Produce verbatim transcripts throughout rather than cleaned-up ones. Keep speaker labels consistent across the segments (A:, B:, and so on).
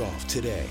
A: Golf Today.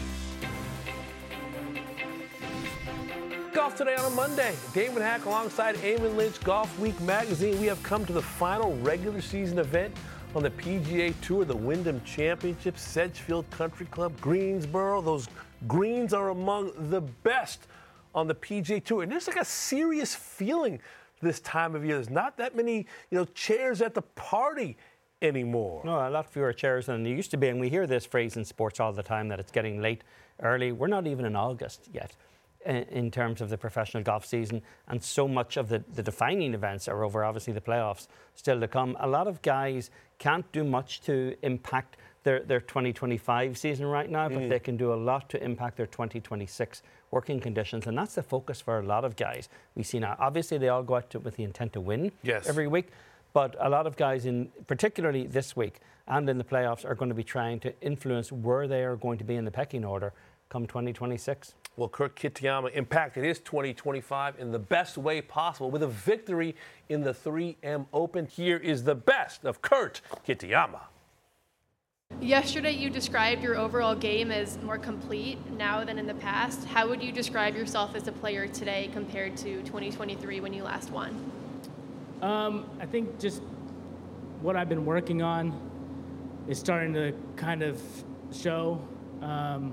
B: Golf Today on a Monday. Damon Hack alongside Eamon Lynch, Golf Week magazine. We have come to the final regular season event on the P G A Tour, the Wyndham Championship, Sedgefield Country Club, Greensboro. Those greens are among the best on the P G A Tour. And there's like a serious feeling this time of year. There's not that many, you know, chairs at the party anymore.
C: No, a lot fewer chairs than there used to be. And we hear this phrase in sports all the time that it's getting late, early. We're not even in August yet in terms of the professional golf season, and so much of the, the defining events are over. Obviously the playoffs still to come. A lot of guys can't do much to impact their, their twenty twenty-five season right now, but mm. they can do a lot to impact their twenty twenty-six working conditions, and that's the focus for a lot of guys. We see now, obviously they all go out to, with the intent to win
B: yes.
C: every week, but a lot of guys, in particularly this week and in the playoffs, are going to be trying to influence where they are going to be in the pecking order come twenty twenty-six.
B: Well, Kurt Kitayama impacted his twenty twenty-five in the best way possible with a victory in the three M Open. Here is the best of Kurt Kitayama.
D: Yesterday, you described your overall game as more complete now than in the past. How would you describe yourself as a player today compared to twenty twenty-three when you last won?
E: Um, I think just what I've been working on is starting to kind of show. Um,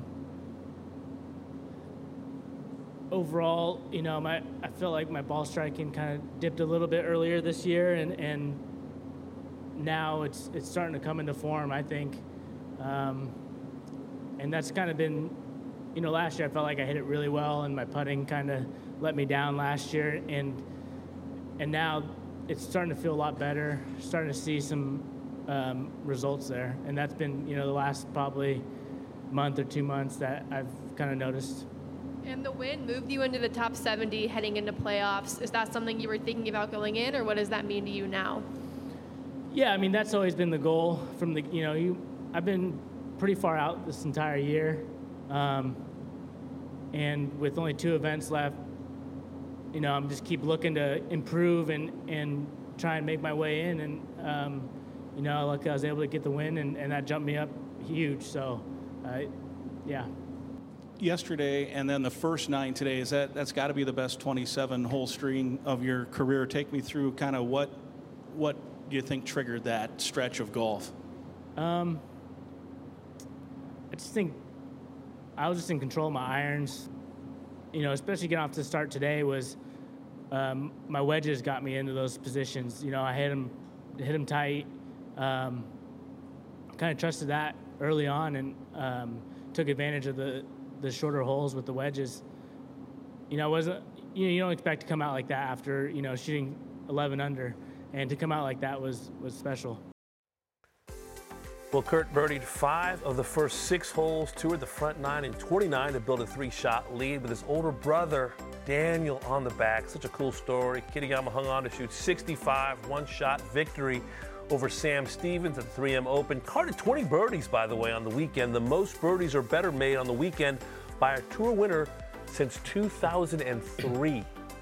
E: Overall, you know, my I feel like my ball striking kind of dipped a little bit earlier this year, and, and now it's it's starting to come into form, I think. Um, and that's kind of been, you know, last year I felt like I hit it really well, and my putting kind of let me down last year, and and now it's starting to feel a lot better, starting to see some um, results there, and that's been, you know, the last probably month or two months that I've kind of noticed.
D: And the win moved you into the top seventy heading into playoffs. Is that something you were thinking about going in, or what does that mean to you now?
E: Yeah, I mean, that's always been the goal from the, you know, you. I've been pretty far out this entire year. Um, and with only two events left, you know, I'm just keep looking to improve and, and try and make my way in. And, um, you know, like I was able to get the win, and, and that jumped me up huge. So, uh, yeah.
F: Yesterday and then the first nine today, is that that's got to be the best twenty-seven hole string of your career. Take me through kind of what what do you think triggered that stretch of golf?
E: Um, I just think I was just in control of my irons. You know, especially getting off to start today was um, my wedges got me into those positions. You know, I hit them hit them tight. Um, kind of trusted that early on, and um, took advantage of the. the shorter holes with the wedges. You know, wasn't you know you don't expect to come out like that after, you know, shooting eleven under, and to come out like that was was special.
B: Well, Kurt birdied five of the first six holes, toured the front nine and twenty-nine to build a three-shot lead with his older brother Daniel on the back. Such a cool story. Kitayama hung on to shoot sixty-five, one-shot victory over Sam Stevens at the three M Open. Carded twenty birdies, by the way, on the weekend. The most birdies or better made on the weekend by a tour winner since two thousand three.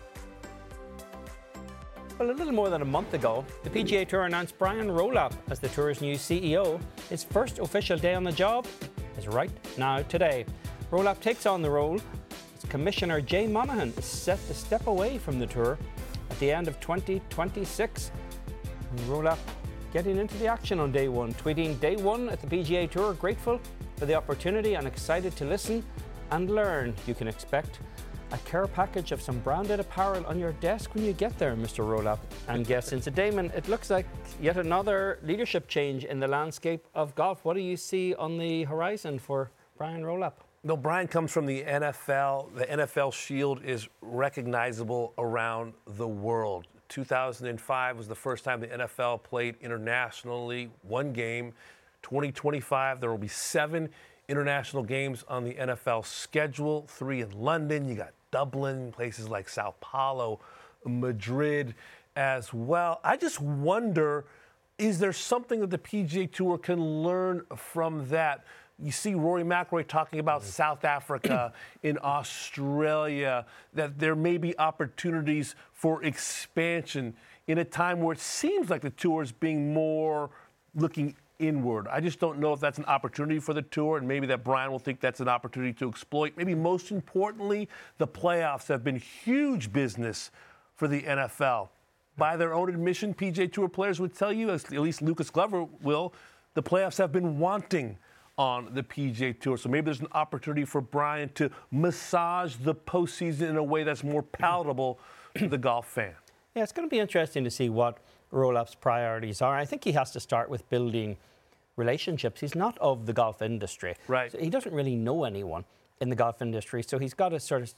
C: Well, a little more than a month ago, the P G A Tour announced Brian Rolopp as the Tour's new C E O. His first official day on the job is right now today. Rolopp takes on the role as Commissioner Jay Monahan is set to step away from the Tour at the end of twenty twenty-six. Rolopp getting into the action on day one, tweeting, "Day one at the P G A Tour, grateful for the opportunity and excited to listen and learn. You can expect a care package of some branded apparel on your desk when you get there, Mister Rolopp." And guess into Damon, it looks like yet another leadership change in the landscape of golf. What do you see on the horizon for Brian Rolopp?
B: No, Brian comes from the N F L. The N F L shield is recognizable around the world. two thousand five was the first time the N F L played internationally, one game. twenty twenty-five, there will be seven international games on the N F L schedule, three in London. You got Dublin, places like Sao Paulo, Madrid as well. I just wonder, is there something that the P G A Tour can learn from that? You see Rory McIlroy talking about South Africa, in Australia, that there may be opportunities for expansion in a time where it seems like the tour is being more looking inward. I just don't know if that's an opportunity for the tour, and maybe that Brian will think that's an opportunity to exploit. Maybe most importantly, the playoffs have been huge business for the N F L. By their own admission, P G A Tour players would tell you, at least Lucas Glover will, the playoffs have been wanting on the P G A Tour. So maybe there's an opportunity for Brian to massage the postseason in a way that's more palatable to the golf fan.
C: Yeah, it's going to be interesting to see what Roll-Up's priorities are. I think he has to start with building relationships. He's not of the golf industry.
B: Right.
C: So he doesn't really know anyone in the golf industry. So he's got to sort of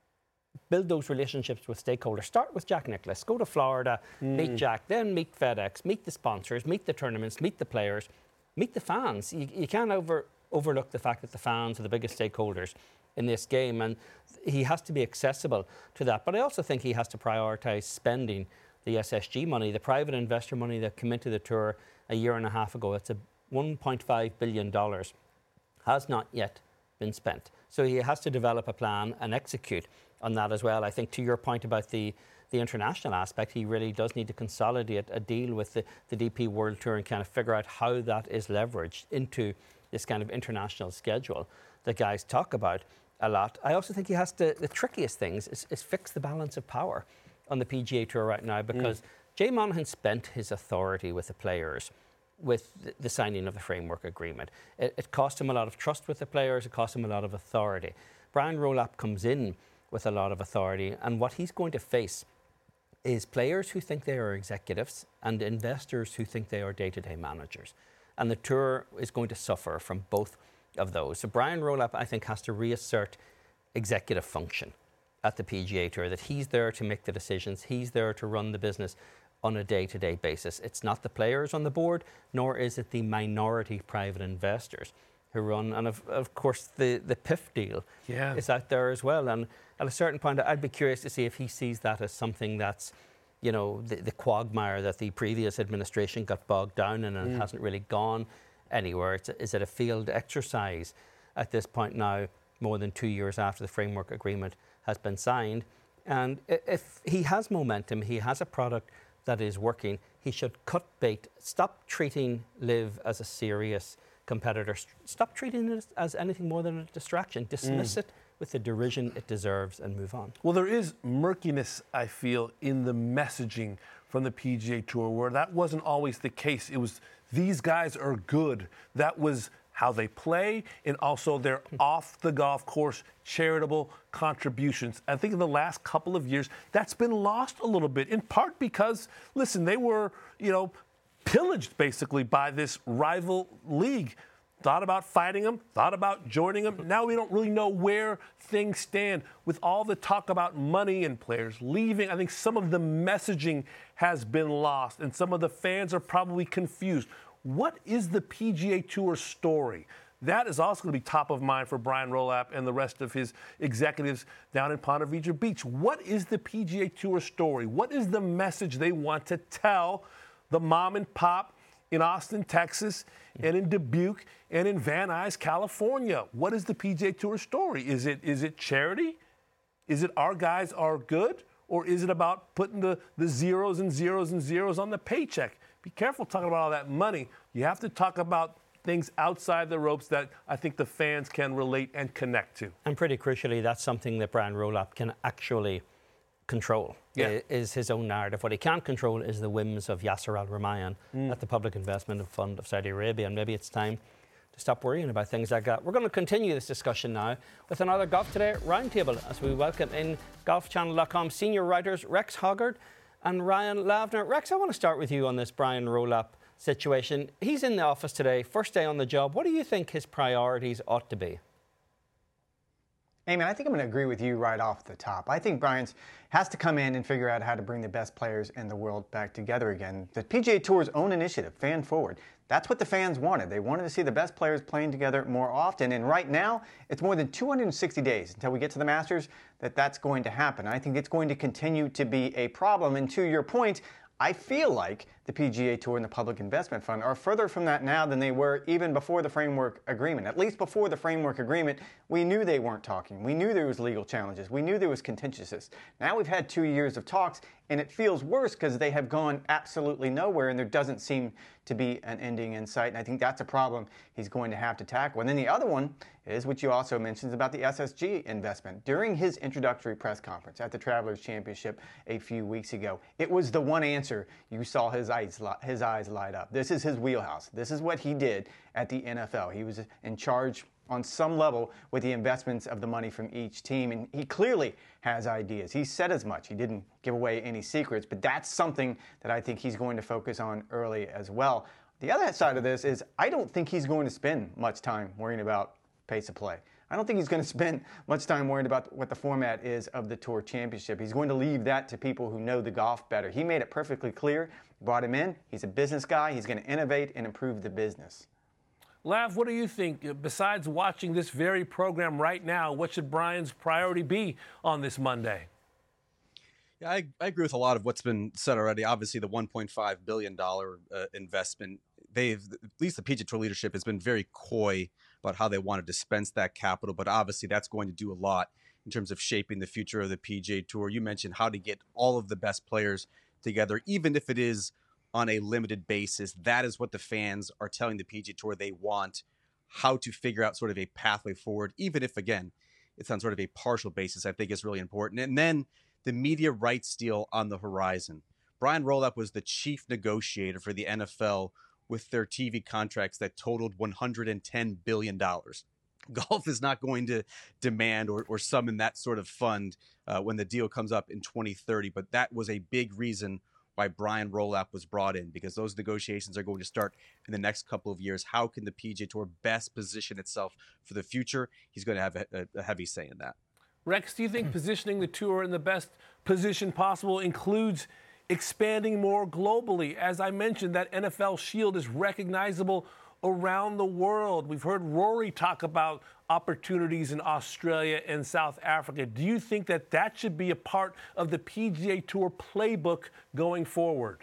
C: build those relationships with stakeholders. Start with Jack Nicklaus. Go to Florida, mm. meet Jack, then meet FedEx, meet the sponsors, meet the tournaments, meet the players, meet the fans. You, you can't over, overlook the fact that the fans are the biggest stakeholders in this game, and he has to be accessible to that. But I also think he has to prioritise spending the S S G money, the private investor money that came into the tour a year and a half ago. It's a one point five billion dollars, has not yet been spent. So he has to develop a plan and execute on that as well. I think to your point about the, the international aspect, he really does need to consolidate a deal with the, the D P World Tour and kind of figure out how that is leveraged into this kind of international schedule that guys talk about a lot. I also think he has to, the trickiest things is, is fix the balance of power on the P G A Tour right now, because mm. Jay Monahan spent his authority with the players with the, the signing of the framework agreement. It, it cost him a lot of trust with the players, it cost him a lot of authority. Brian Roll-Up comes in with a lot of authority, and what he's going to face is players who think they are executives and investors who think they are day-to-day managers. And the tour is going to suffer from both of those. So Brian Roll-Up, I think, has to reassert executive function at the P G A Tour, that he's there to make the decisions, he's there to run the business on a day-to-day basis. It's not the players on the board, nor is it the minority private investors who run. And of, of course, the, the P I F deal yeah. is out there as well. And at a certain point, I'd be curious to see if he sees that as something that's, you know, the, the quagmire that the previous administration got bogged down in and mm. hasn't really gone anywhere. It's, is it a failed exercise at this point now, more than two years after the framework agreement has been signed? And if he has momentum, he has a product that is working, he should cut bait, stop treating Liv as a serious competitor, stop treating it as anything more than a distraction, dismiss mm. it with the derision it deserves and move on.
B: Well, there is murkiness, I feel, in the messaging from the P G A Tour, where that wasn't always the case. It was, these guys are good. That was how they play, and also their off the golf course charitable contributions. I think in the last couple of years, that's been lost a little bit, in part because, listen, they were, you know, pillaged basically by this rival league. Thought about fighting them, thought about joining them. Now we don't really know where things stand. With all the talk about money and players leaving, I think some of the messaging has been lost, and some of the fans are probably confused. What is the P G A Tour story? That is also going to be top of mind for Brian Roll-Up and the rest of his executives down in Ponte Vedra Beach. What is the P G A Tour story? What is the message they want to tell the mom and pop in Austin, Texas, and in Dubuque, and in Van Nuys, California? What is the P G A Tour story? Is it is it charity? Is it our guys are good? Or is it about putting the, the zeros and zeros and zeros on the paycheck? Be careful talking about all that money. You have to talk about things outside the ropes that I think the fans can relate and connect to.
C: And pretty crucially, that's something that Brian Roll-Up can actually control, yeah. is his own narrative. What he can't control is the whims of Yasser Al-Rumayyan mm. at the Public Investment Fund of Saudi Arabia. And maybe it's time to stop worrying about things like that. We're going to continue this discussion now with another Golf Today roundtable as we welcome in golf channel dot com senior writers Rex Hoggard and Ryan Lavner. Rex, I want to start with you on this Brian Roll-Up situation. He's in the office today, first day on the job. What do you think his priorities ought to be?
A: Eamon, I think I'm going to agree with you right off the top. I think Brian's has to come in and figure out how to bring the best players in the world back together again. The P G A Tour's own initiative, Fan Forward, that's what the fans wanted. They wanted to see the best players playing together more often. And right now, it's more than two hundred sixty days until we get to the Masters that that's going to happen. I think it's going to continue to be a problem. And to your point, I feel like the P G A Tour and the Public Investment Fund are further from that now than they were even before the framework agreement. At least before the framework agreement, we knew they weren't talking. We knew there was legal challenges. We knew there was contentiousness. Now we've had two years of talks, and it feels worse because they have gone absolutely nowhere, and there doesn't seem to be an ending in sight. And I think that's a problem he's going to have to tackle. And then the other one is, which you also mentioned, is about the S S G investment. During his introductory press conference at the Travelers Championship a few weeks ago, it was the one answer you saw his eyes, his eyes light up. This is his wheelhouse. This is what he did at the N F L. He was in charge on some level with the investments of the money from each team, and he clearly has ideas. He said as much. He didn't give away any secrets, but that's something that I think he's going to focus on early as well. The other side of this is I don't think he's going to spend much time worrying about pace of play. I don't think he's going to spend much time worrying about what the format is of the Tour Championship. He's going to leave that to people who know the golf better. He made it perfectly clear. Brought him in. He's a business guy. He's going to innovate and improve the business.
B: Lav, what do you think? Besides watching this very program right now, what should Brian's priority be on this Monday?
G: Yeah, I, I agree with a lot of what's been said already. Obviously, the one point five billion dollars uh, investment, they've, at least the P G A Tour leadership has been very coy about how they want to dispense that capital, but obviously that's going to do a lot in terms of shaping the future of the P G A Tour. You mentioned how to get all of the best players together, even if it is on a limited basis. That is what the fans are telling the P G A Tour they want, how to figure out sort of a pathway forward, even if, again, it's on sort of a partial basis, I think is really important. And then the media rights deal on the horizon. Brian Roloff was the chief negotiator for the N F L with their T V contracts that totaled one hundred ten billion dollars. Golf is not going to demand or, or summon that sort of fund uh, when the deal comes up in twenty thirty, but that was a big reason why Brian Roloff was brought in, because those negotiations are going to start in the next couple of years. How can the P G A Tour best position itself for the future? He's going to have a, a heavy say in that.
B: Rex, do you think positioning the tour in the best position possible includes expanding more globally? As I mentioned, that N F L shield is recognizable around the world. We've heard Rory talk about opportunities in Australia and South Africa. Do you think that that should be a part of the P G A Tour playbook going forward?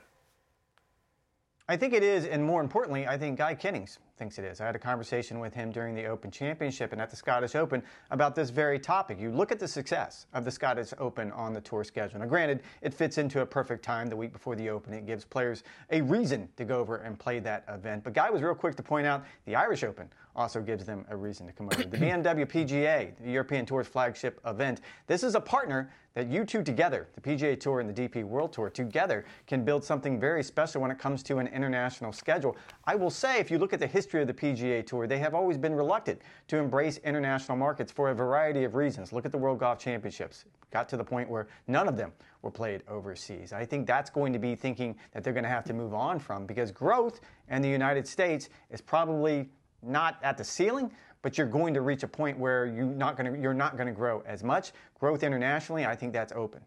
A: I think it is, and more importantly, I think Guy Kinnings thinks it is. I had a conversation with him during the Open Championship and at the Scottish Open about this very topic. You look at the success of the Scottish Open on the tour schedule. Now, granted, it fits into a perfect time the week before the Open. It gives players a reason to go over and play that event. But Guy was real quick to point out the Irish Open also gives them a reason to come over. The B M W P G A, the European Tour's flagship event, this is a partner that you two together, the P G A Tour and the D P World Tour together, can build something very special when it comes to an international schedule. I will say, if you look at the history of the P G A Tour, they have always been reluctant to embrace international markets for a variety of reasons. Look at the World Golf Championships. Got to the point where none of them were played overseas. I think that's going to be thinking that they're going to have to move on from, because growth in the United States is probably not at the ceiling, but you're going to reach a point where you're not going to, you're not going to grow as much. Growth internationally, I think that's open.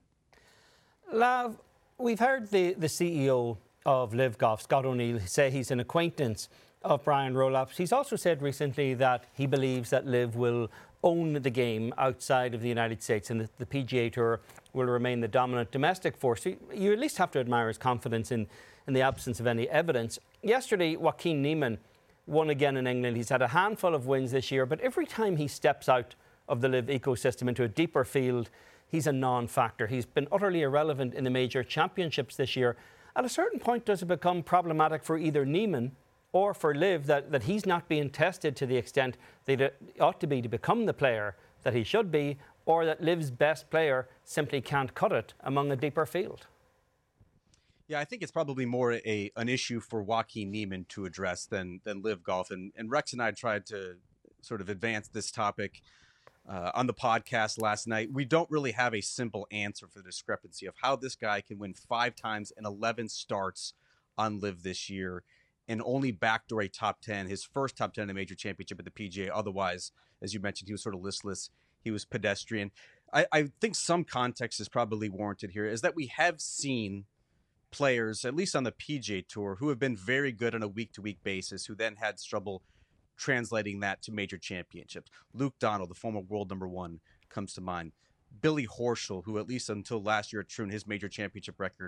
C: Lav, we've heard the, the C E O of Live Golf, Scott O'Neill, say he's an acquaintance of Brian Roloff. He's also said recently that he believes that Live will own the game outside of the United States and that the P G A Tour will remain the dominant domestic force. You, you at least have to admire his confidence in, in the absence of any evidence. Yesterday, Joaquin Niemann won again in England. He's had a handful of wins this year, but every time he steps out of the Live ecosystem into a deeper field, he's a non-factor. He's been utterly irrelevant in the major championships this year. At a certain point, does it become problematic for either Niemann or for Live that, that he's not being tested to the extent that he ought to be to become the player that he should be, or that Live's best player simply can't cut it among a deeper field?
G: Yeah, I think it's probably more a an issue for Joaquin Niemann to address than than Live Golf. And, and Rex and I tried to sort of advance this topic uh, on the podcast last night. We don't really have a simple answer for the discrepancy of how this guy can win five times and eleven starts on Live this year and only backdoor a top ten, his first top ten in a major championship at the P G A. Otherwise, as you mentioned, he was sort of listless. He was pedestrian. I, I think some context is probably warranted here, is that we have seen players, at least on the P G A Tour, who have been very good on a week-to-week basis, who then had trouble translating that to major championships. Luke Donald, the former world number one, comes to mind. Billy Horschel, who at least until last year at Troon, his major championship record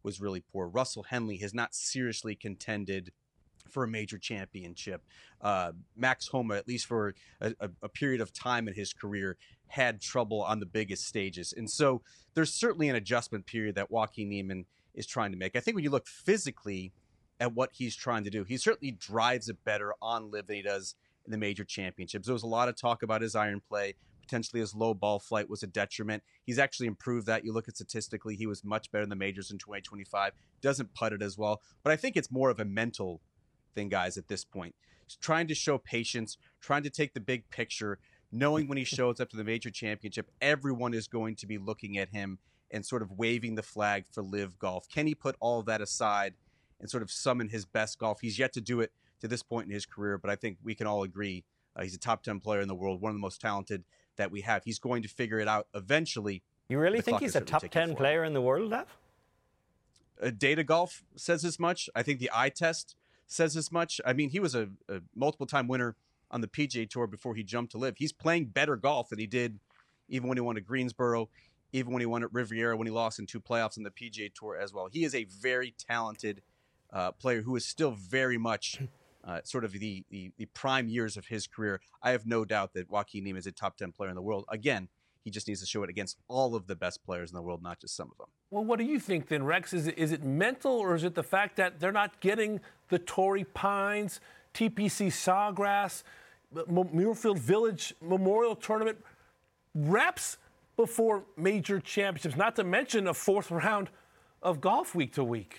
G: was really poor. Russell Henley has not seriously contended for a major championship. Uh, Max Homa, at least for a, a, a period of time in his career, had trouble on the biggest stages. And so there's certainly an adjustment period that Joaquin Niemann is trying to make. I think when you look physically at what he's trying to do, he certainly drives it better on live than he does in the major championships. There was a lot of talk about his iron play. Potentially his low ball flight was a detriment. He's actually improved that. You look at statistically, he was much better in the majors in twenty twenty-five. Doesn't putt it as well. But I think it's more of a mental thing, guys, at this point. He's trying to show patience, trying to take the big picture, knowing when he shows up to the major championship, everyone is going to be looking at him and sort of waving the flag for live golf. Can he put all of that aside and sort of summon his best golf? He's yet to do it to this point in his career, but I think we can all agree uh, he's a top ten player in the world, one of the most talented that we have. He's going to figure it out eventually.
C: You really think he's a top ten player in the world, Lav?
G: Uh, Data Golf says as much. I think the eye test says as much. I mean, he was a, a multiple-time winner on the P G A Tour before he jumped to live. He's playing better golf than he did even when he won at Greensboro, even when he won at Riviera, when he lost in two playoffs on the P G A Tour as well. He is a very talented uh, player who is still very much uh, sort of the, the the prime years of his career. I have no doubt that Joaquin Niemann is a top ten player in the world. Again, he just needs to show it against all of the best players in the world, not just some of them.
B: Well, what do you think then, Rex? Is it, is it mental, or is it the fact that they're not getting the Torrey Pines, T P C Sawgrass, Muirfield Village Memorial Tournament reps before major championships, not to mention a fourth round of golf week to week?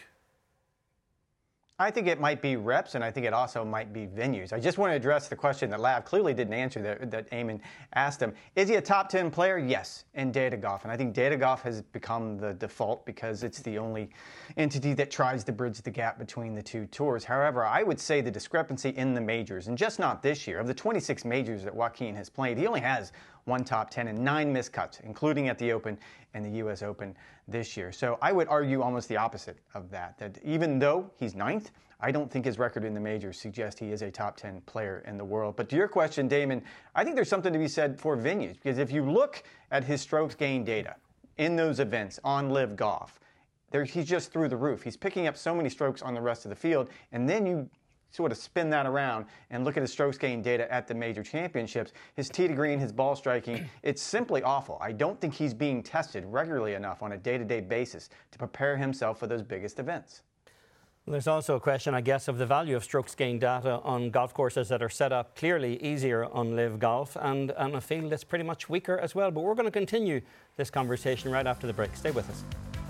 A: I think it might be reps, and I think it also might be venues. I just want to address the question that Lav clearly didn't answer that, that Eamon asked him. Is he a top ten player? Yes, in Data Golf. And I think Data Golf has become the default because it's the only entity that tries to bridge the gap between the two tours. However, I would say the discrepancy in the majors, and just not this year, of the twenty-six majors that Joaquin has played, he only has one top ten and nine miscuts, including at the Open and the U S Open this year. So I would argue almost the opposite of that, that even though he's ninth, I don't think his record in the majors suggests he is a top ten player in the world. But to your question, Damon, I think there's something to be said for venues, because if you look at his strokes gained data in those events on Live Golf, there, he's just through the roof. He's picking up so many strokes on the rest of the field, and then you sort of spin that around and look at his strokes gained data at the major championships, his tee to green, his ball striking, it's simply awful. I don't think he's being tested regularly enough on a day-to-day basis to prepare himself for those biggest events.
C: There's also a question, I guess, of the value of strokes gained data on golf courses that are set up clearly easier on Live Golf and on a field that's pretty much weaker as well. But we're going to continue this conversation right after the break. Stay with us.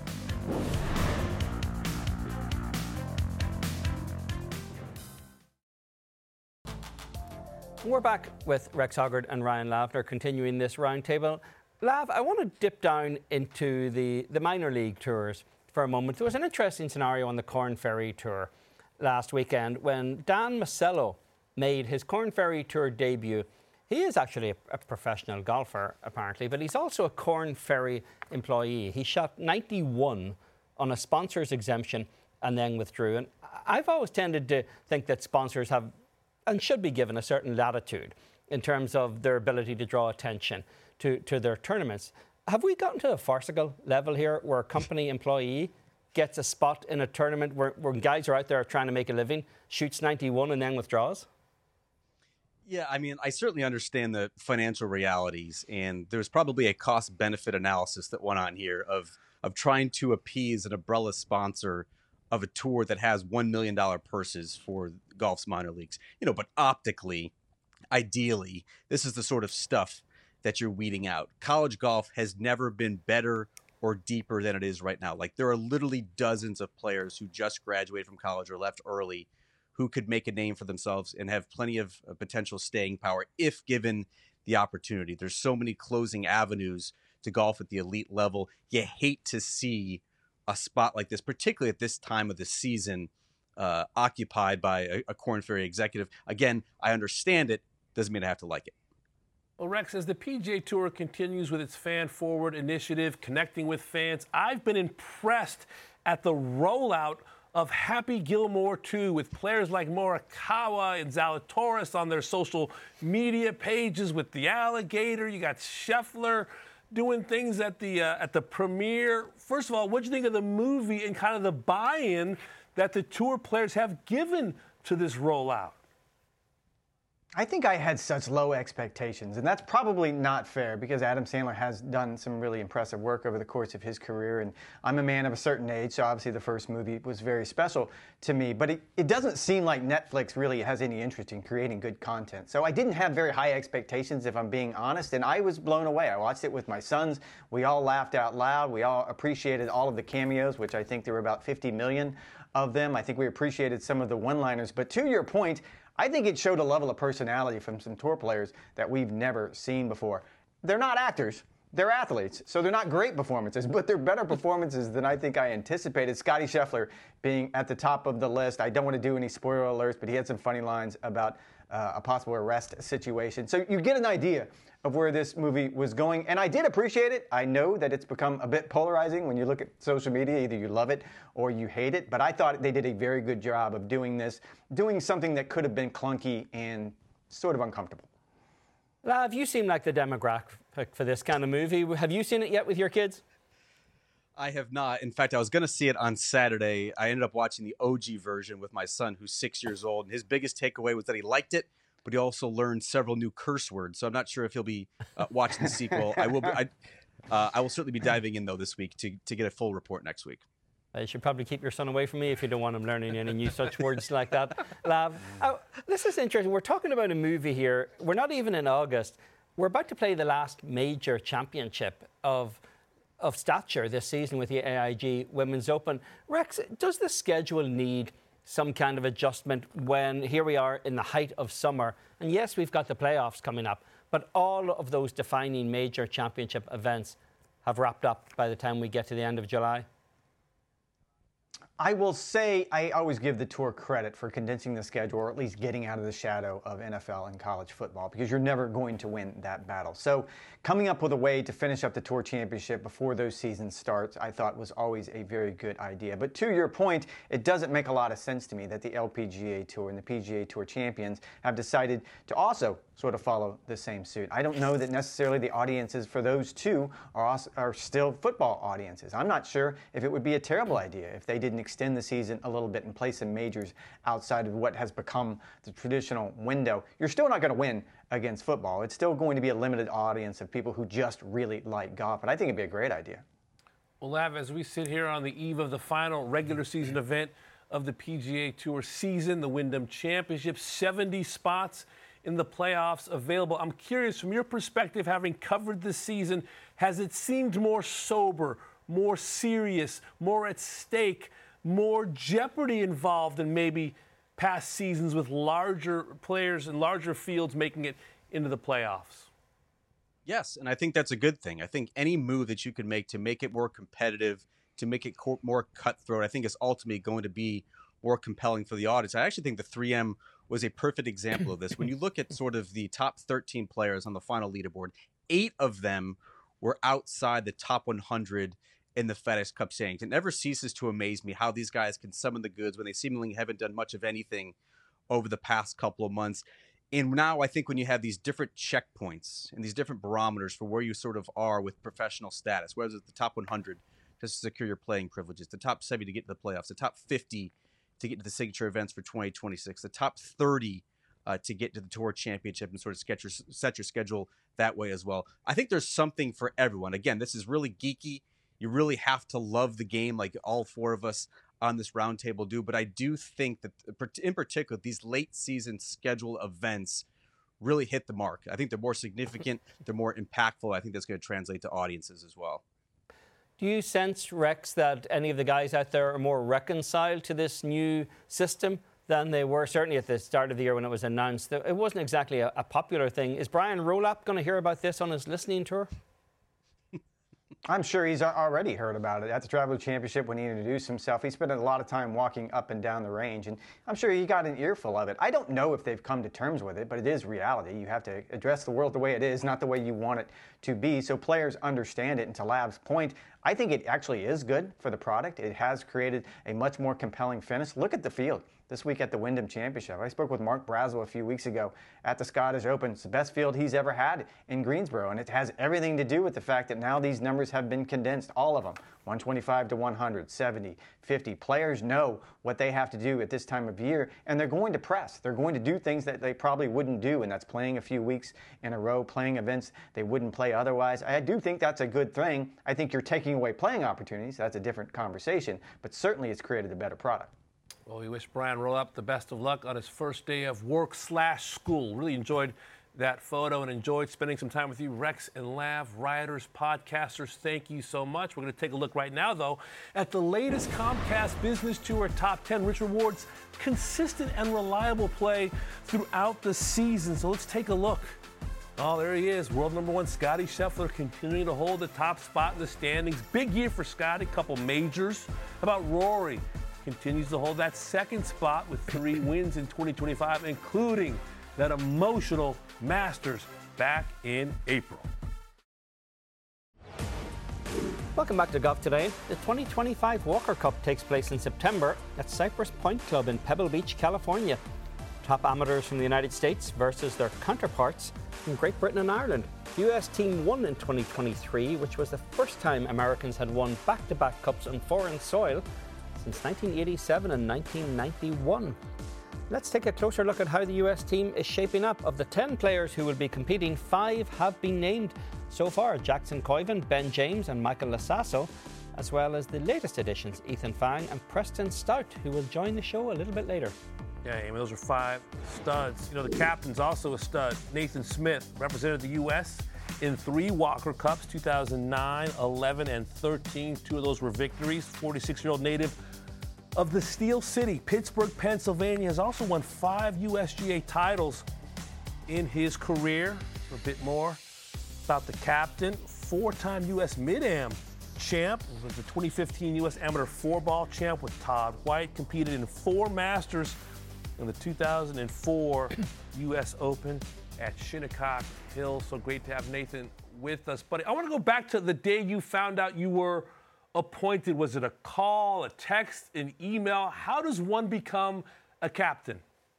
C: We're back with Rex Hoggard and Ryan Lavner continuing this roundtable. Lav, I want to dip down into the, the minor league tours for a moment. There was an interesting scenario on the Corn Ferry Tour last weekend when Dan Masello made his Corn Ferry Tour debut. He is actually a, a professional golfer, apparently, but he's also a Corn Ferry employee. He shot ninety-one on a sponsor's exemption and then withdrew. And I've always tended to think that sponsors have and should be given a certain latitude in terms of their ability to draw attention to, to their tournaments. Have we gotten to a farcical level here where a company employee gets a spot in a tournament where, where guys are out there trying to make a living, shoots ninety-one and then withdraws?
G: Yeah, I mean, I certainly understand the financial realities, and there's probably a cost-benefit analysis that went on here of of trying to appease an umbrella sponsor of a tour that has one million dollars purses for golf's minor leagues. You know, but optically, ideally, this is the sort of stuff that you're weeding out. College golf has never been better or deeper than it is right now. Like, there are literally dozens of players who just graduated from college or left early who could make a name for themselves and have plenty of uh, potential staying power if given the opportunity. There's so many closing avenues to golf at the elite level. You hate to see a spot like this, particularly at this time of the season, uh, occupied by a, a Corn Ferry executive. Again, I understand it. Doesn't mean I have to like it.
B: Well, Rex, as the P G A Tour continues with its Fan Forward initiative, connecting with fans, I've been impressed at the rollout of Happy Gilmore two, with players like Morikawa and Zalatoris on their social media pages with the alligator. You got Scheffler doing things at the uh, at the premiere. First of all, what do you think of the movie and kind of the buy-in that the tour players have given to this rollout?
A: I think I had such low expectations, and that's probably not fair because Adam Sandler has done some really impressive work over the course of his career, and I'm a man of a certain age, so obviously the first movie was very special to me, but it, it doesn't seem like Netflix really has any interest in creating good content. So I didn't have very high expectations, if I'm being honest, and I was blown away. I watched it with my sons. We all laughed out loud. We all appreciated all of the cameos, which I think there were about fifty million of them. I think we appreciated some of the one-liners, but to your point, I think it showed a level of personality from some tour players that we've never seen before. They're not actors, they're athletes, so they're not great performances, but they're better performances than I think I anticipated. Scottie Scheffler being at the top of the list. I don't want to do any spoiler alerts, but he had some funny lines about uh, a possible arrest situation. So you get an idea of where this movie was going, and I did appreciate it. I know that it's become a bit polarizing when you look at social media. Either you love it or you hate it, but I thought they did a very good job of doing this, doing something that could have been clunky and sort of uncomfortable.
C: Lav, you seem like the demographic for this kind of movie. Have you seen it yet with your kids?
G: I have not. In fact, I was going to see it on Saturday. I ended up watching the O G version with my son, who's six years old, and his biggest takeaway was that he liked it, but he also learned several new curse words. So I'm not sure if he'll be uh, watching the sequel. I will. Be, I, uh, I will certainly be diving in though this week to to get a full report next week.
C: You should probably keep your son away from me if you don't want him learning any new such words like that. Lav, oh, this is interesting. We're talking about a movie here. We're not even in August. We're about to play the last major championship of of stature this season with the A I G Women's Open. Rex, does the schedule need some kind of adjustment when here we are in the height of summer? And yes, we've got the playoffs coming up, but all of those defining major championship events have wrapped up by the time we get to the end of July.
A: I will say I always give the tour credit for condensing the schedule, or at least getting out of the shadow of N F L and college football, because you're never going to win that battle. So coming up with a way to finish up the tour championship before those seasons start, I thought was always a very good idea. But to your point, it doesn't make a lot of sense to me that the L P G A Tour and the P G A Tour champions have decided to also sort of follow the same suit. I don't know that necessarily the audiences for those two are, also, are still football audiences. I'm not sure if it would be a terrible idea if they didn't extend the season a little bit and play some majors outside of what has become the traditional window. You're still not going to win against football. It's still going to be a limited audience of people who just really like golf, but I think it'd be a great idea.
B: Well, Lav, as we sit here on the eve of the final regular season event of the P G A Tour season, the Wyndham Championship, seventy spots in the playoffs available. I'm curious, from your perspective, having covered this season, has it seemed more sober, more serious, more at stake, more jeopardy involved than maybe past seasons with larger players and larger fields making it into the playoffs?
G: Yes, and I think that's a good thing. I think any move that you can make to make it more competitive, to make it co- more cutthroat, I think is ultimately going to be more compelling for the audience. I actually think the three M was a perfect example of this. When you look at sort of the top thirteen players on the final leaderboard, eight of them were outside the top one hundred in the FedEx Cup standings. It never ceases to amaze me how these guys can summon the goods when they seemingly haven't done much of anything over the past couple of months. And now I think when you have these different checkpoints and these different barometers for where you sort of are with professional status, whether it's the top one hundred just to secure your playing privileges, the top seventy to get to the playoffs, the top fifty to get to the signature events for twenty twenty-six, the top thirty uh, to get to the Tour Championship and sort of sketch your, set your schedule that way as well. I think there's something for everyone. Again, this is really geeky. You really have to love the game like all four of us on this roundtable do. But I do think that in particular, these late season schedule events really hit the mark. I think they're more significant. They're more impactful. I think that's going to translate to audiences as well.
C: Do you sense, Rex, that any of the guys out there are more reconciled to this new system than they were, certainly at the start of the year when it was announced? It wasn't exactly a, a popular thing. Is Brian Rolapp going to hear about this on his listening tour?
A: I'm sure he's already heard about it. At the Traveler Championship, when he introduced himself, he spent a lot of time walking up and down the range, and I'm sure he got an earful of it. I don't know if they've come to terms with it, but it is reality. You have to address the world the way it is, not the way you want it to be, so players understand it. And to Lav's point, I think it actually is good for the product. It has created a much more compelling finish. Look at the field. this week at the Wyndham Championship. I spoke with Mark Braswell a few weeks ago at the Scottish Open. It's the best field he's ever had in Greensboro, and it has everything to do with the fact that now these numbers have been condensed, all of them, one twenty-five to one hundred, seventy, fifty. Players know what they have to do at this time of year, and they're going to press. They're going to do things that they probably wouldn't do, and that's playing a few weeks in a row, playing events they wouldn't play otherwise. I do think that's a good thing. I think you're taking away playing opportunities. That's a different conversation, but certainly it's created a better product.
B: Well, we wish Brian Roloff the best of luck on his first day of work slash school. Really enjoyed that photo and enjoyed spending some time with you, Rex and Lav, writers, podcasters. Thank you so much. We're going to take a look right now, though, at the latest Comcast Business Tour Top ten, which rewards consistent and reliable play throughout the season. So let's take a look. Oh, there he is, world number one, Scottie Scheffler, continuing to hold the top spot in the standings. Big year for Scottie, couple majors. How about Rory? Continues to hold that second spot with three wins in twenty twenty-five, including that emotional Masters back in April.
C: Welcome back to Golf Today. The twenty twenty-five Walker Cup takes place in September at Cypress Point Club in Pebble Beach, California. Top amateurs from the United States versus their counterparts from Great Britain and Ireland. The U S team won in twenty twenty-three, which was the first time Americans had won back-to-back cups on foreign soil since nineteen eighty-seven and nineteen ninety-one. Let's take a closer look at how the U S team is shaping up. Of the ten players who will be competing, five have been named so far: Jackson Koiven, Ben James and Michael Lasasso, as well as the latest additions, Ethan Fang and Preston Stout, who will join the show a little bit later.
B: Yeah, I mean, those are five studs. You know, the captain's also a stud. Nathan Smith represented the U S in three Walker Cups, two thousand nine, eleven, and thirteen. Two of those were victories. forty-six-year-old native of the Steel City, Pittsburgh, Pennsylvania, has also won five U S G A titles in his career. For a bit more about the captain, four-time U S Mid-Am champ, was the twenty fifteen U S Amateur Four-Ball champ with Todd White, competed in four Masters in the two thousand four U S Open at Shinnecock Hills. So great to have Nathan with us. Buddy, I want to go back to the day you found out you were appointed. Was it a call, a text, an email? How does one become a captain?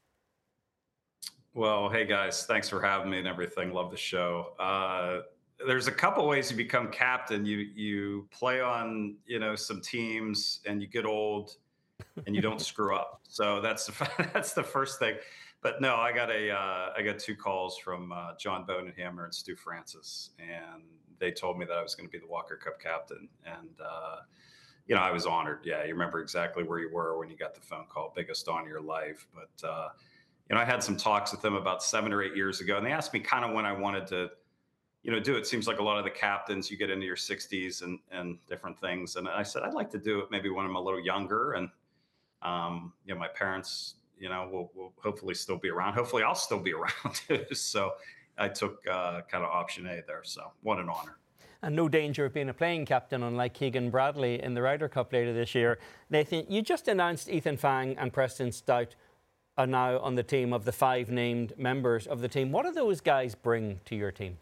H: Well, hey guys, thanks for having me and everything. Love the show. Uh, there's a couple ways you become captain. You you play on you know some teams and you get old and you don't screw up. So that's the, that's the first thing. But no, I got a uh, I got two calls from uh, John Bonenhammer and Stu Francis, and they told me that I was going to be the Walker Cup captain. And, uh, you know, I was honored. Yeah, you remember exactly where you were when you got the phone call, biggest honor of your life. But, uh, you know, I had some talks with them about seven or eight years ago, and they asked me kind of when I wanted to, you know, do it. It seems like a lot of the captains, you get into your sixties and, and different things. And I said, I'd like to do it maybe when I'm a little younger. And, um, you know, my parents, you know, will, will hopefully still be around. Hopefully I'll still be around too. So I took uh, kind of option A there. So what an honor.
C: And no danger of being a playing captain, unlike Keegan Bradley in the Ryder Cup later this year. Nathan, you just announced Ethan Fang and Preston Stout are now on the team of the five named members of the team. What do those guys bring to your team?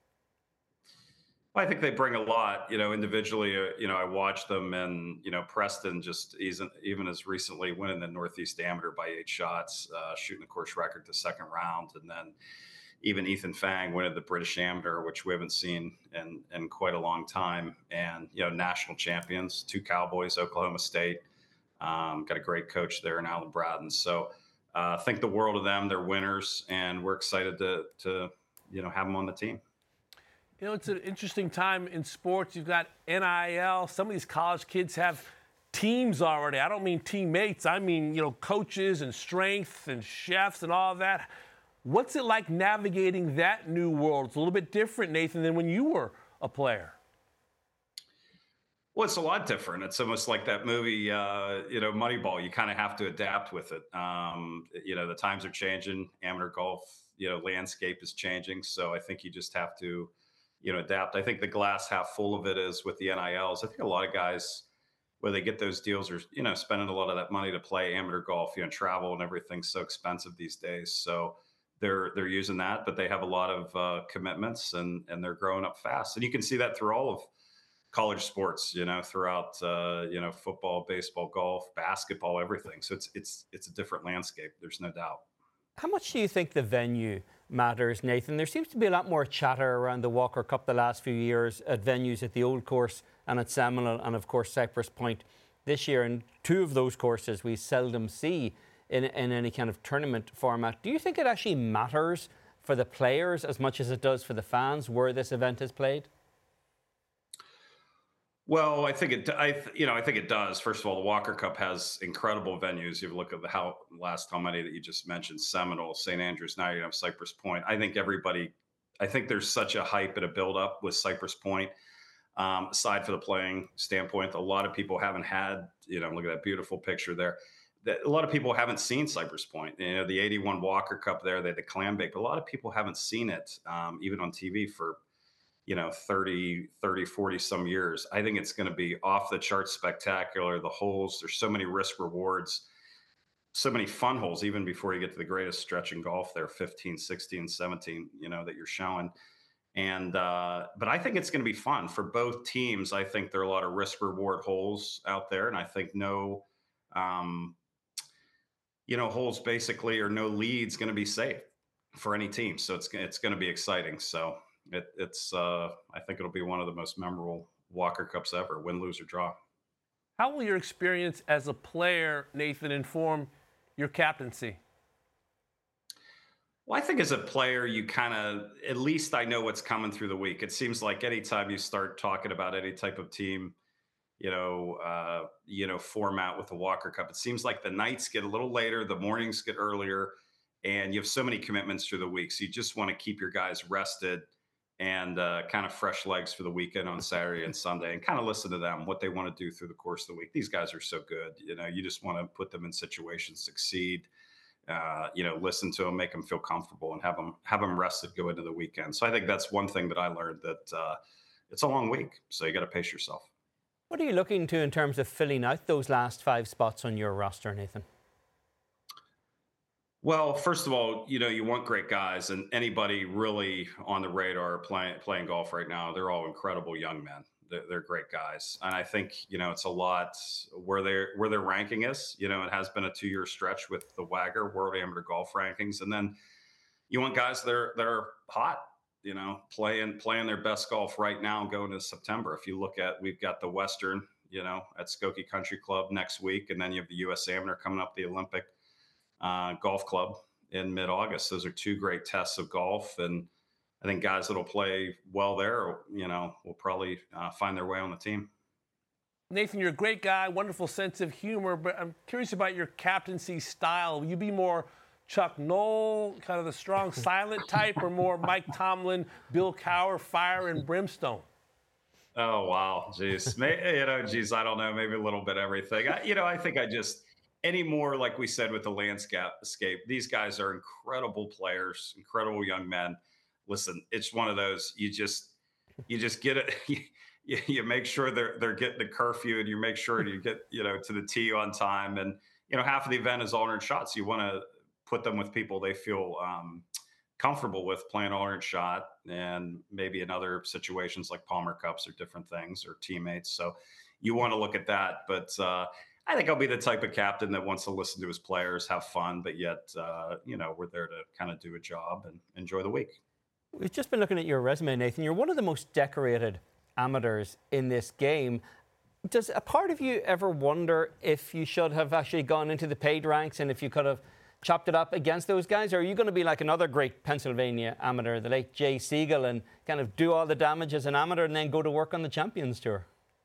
H: Well, I think they bring a lot, you know, individually. Uh, you know, I watched them, and you know, Preston just even even as recently winning the Northeast Amateur by eight shots, uh, shooting the course record the second round, and then even Ethan Fang winning the British Amateur, which we haven't seen in in quite a long time, and you know, national champions, two Cowboys, Oklahoma State, um, got a great coach there in Alan Bratton. So uh, think the world of them. They're winners, and we're excited to to you know have them on the team.
B: You know, it's an interesting time in sports. You've got N I L. Some of these college kids have teams already. I don't mean teammates. I mean, you know, coaches and strength and chefs and all that. What's it like navigating that new world? It's a little bit different, Nathan, than when you were a player.
H: Well, it's a lot different. It's almost like that movie, uh, you know, Moneyball. You kind of have to adapt with it. Um, you know, the times are changing. Amateur golf, you know, landscape is changing. So I think you just have to, you know, adapt. I think the glass half full of it is with the N I Ls. I think a lot of guys, where they get those deals, are, you know, spending a lot of that money to play amateur golf. You know, travel and everything's so expensive these days. So they're they're using that, but they have a lot of uh, commitments, and and they're growing up fast. And you can see that through all of college sports, you know, throughout, uh, you know, football, baseball, golf, basketball, everything. So it's, it's, it's a different landscape. There's no doubt.
C: How much do you think the venue matters, Nathan? There seems to be a lot more chatter around the Walker Cup the last few years at venues at the Old Course and at Seminole and, of course, Cypress Point this year. And two of those courses we seldom see in, in any kind of tournament format. Do you think it actually matters for the players as much as it does for the fans where this event is played?
H: Well, I think it, I, you know, I think it does. First of all, the Walker Cup has incredible venues. You look at the how last how many that you just mentioned: Seminole, Saint Andrews. Now you have Cypress Point. I think everybody, I think there's such a hype and a buildup with Cypress Point. Um, aside for the playing standpoint, a lot of people haven't had. You know, look at that beautiful picture there. That a lot of people haven't seen Cypress Point. You know, the eighty-one Walker Cup there, they had the clam bake, but a lot of people haven't seen it, um, even on T V for, you know, thirty, thirty, forty some years. I think it's going to be off the charts spectacular. The holes, there's so many risk rewards, so many fun holes, even before you get to the greatest stretch in golf there, fifteen, sixteen, seventeen, you know, that you're showing. And, uh, but I think it's going to be fun for both teams. I think there are a lot of risk reward holes out there. And I think no, um, you know, holes basically or no leads going to be safe for any team. So it's, it's going to be exciting. So It, it's, uh, I think it'll be one of the most memorable Walker Cups ever, win, lose, or draw.
B: How will your experience as a player, Nathan, inform your captaincy?
H: Well, I think as a player, you kind of, at least I know what's coming through the week. It seems like anytime you start talking about any type of team, you know, uh, you know, format with the Walker Cup, it seems like the nights get a little later, the mornings get earlier, and you have so many commitments through the week. So you just want to keep your guys rested and uh, kind of fresh legs for the weekend on Saturday and Sunday, and kind of listen to them, what they want to do through the course of the week. These guys are so good. You know, you just want to put them in situations, succeed, uh, you know, listen to them, make them feel comfortable, and have them, have them rested, go into the weekend. So I think that's one thing that I learned, that uh, it's a long week. So you got to pace yourself.
C: What are you looking to in terms of filling out those last five spots on your roster, Nathan?
H: Well, first of all, you know, you want great guys, and anybody really on the radar playing playing golf right now, they're all incredible young men. They're, they're great guys, and I think, you know, it's a lot where they where their ranking is. You know, it has been a two year stretch with the Wagger World Amateur Golf Rankings, and then you want guys that are that are hot. You know, playing playing their best golf right now, going into September. If you look at, we've got the Western, you know, at Skokie Country Club next week, and then you have the U S Amateur coming up, the Olympic Uh, golf club in mid-August. Those are two great tests of golf, and I think guys that'll play well there, you know, will probably uh, find their way on the team.
B: Nathan, you're a great guy, wonderful sense of humor, but I'm curious about your captaincy style. Will you be more Chuck Noll, kind of the strong, silent type, or more Mike Tomlin, Bill Cowher, fire and brimstone?
H: Oh, wow. Geez. May, you know, geez, I don't know, maybe a little bit everything. I, you know, I think I just, anymore, like we said with the landscape, escape, these guys are incredible players, incredible young men. Listen, it's one of those, you just, you just get it. You, you make sure they're, they're getting the curfew, and you make sure you get, you know, to the tee on time. And, you know, half of the event is alternate shots. You want to put them with people they feel um, comfortable with playing alternate shot, and maybe in other situations like Palmer Cups or different things, or teammates. So you want to look at that. But, uh, I think I'll be the type of captain that wants to listen to his players, have fun, but yet, uh, you know, we're there to kind of do a job and enjoy the week.
C: We've just been looking at your resume, Nathan. You're one of the most decorated amateurs in this game. Does a part of you ever wonder if you should have actually gone into the paid ranks, and if you could have chopped it up against those guys? Or are you going to be like another great Pennsylvania amateur, the late Jay Siegel, and kind of do all the damage as an amateur and then go to work on the Champions Tour?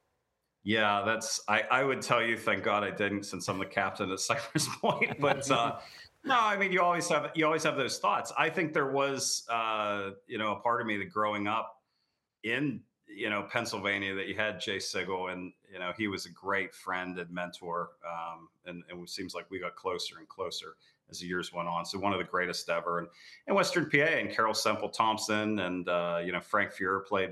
H: Yeah, that's, I, I would tell you, thank God I didn't, since I'm the captain at Cypress Point. But uh, no, I mean, you always have, you always have those thoughts. I think there was, uh, you know, a part of me that growing up in, you know, Pennsylvania, that you had Jay Siegel, and, you know, he was a great friend and mentor. Um, and, and it seems like we got closer and closer as the years went on. So one of the greatest ever. And in Western P A, and Carol Semple Thompson, and, uh, you know, Frank Fuhrer played,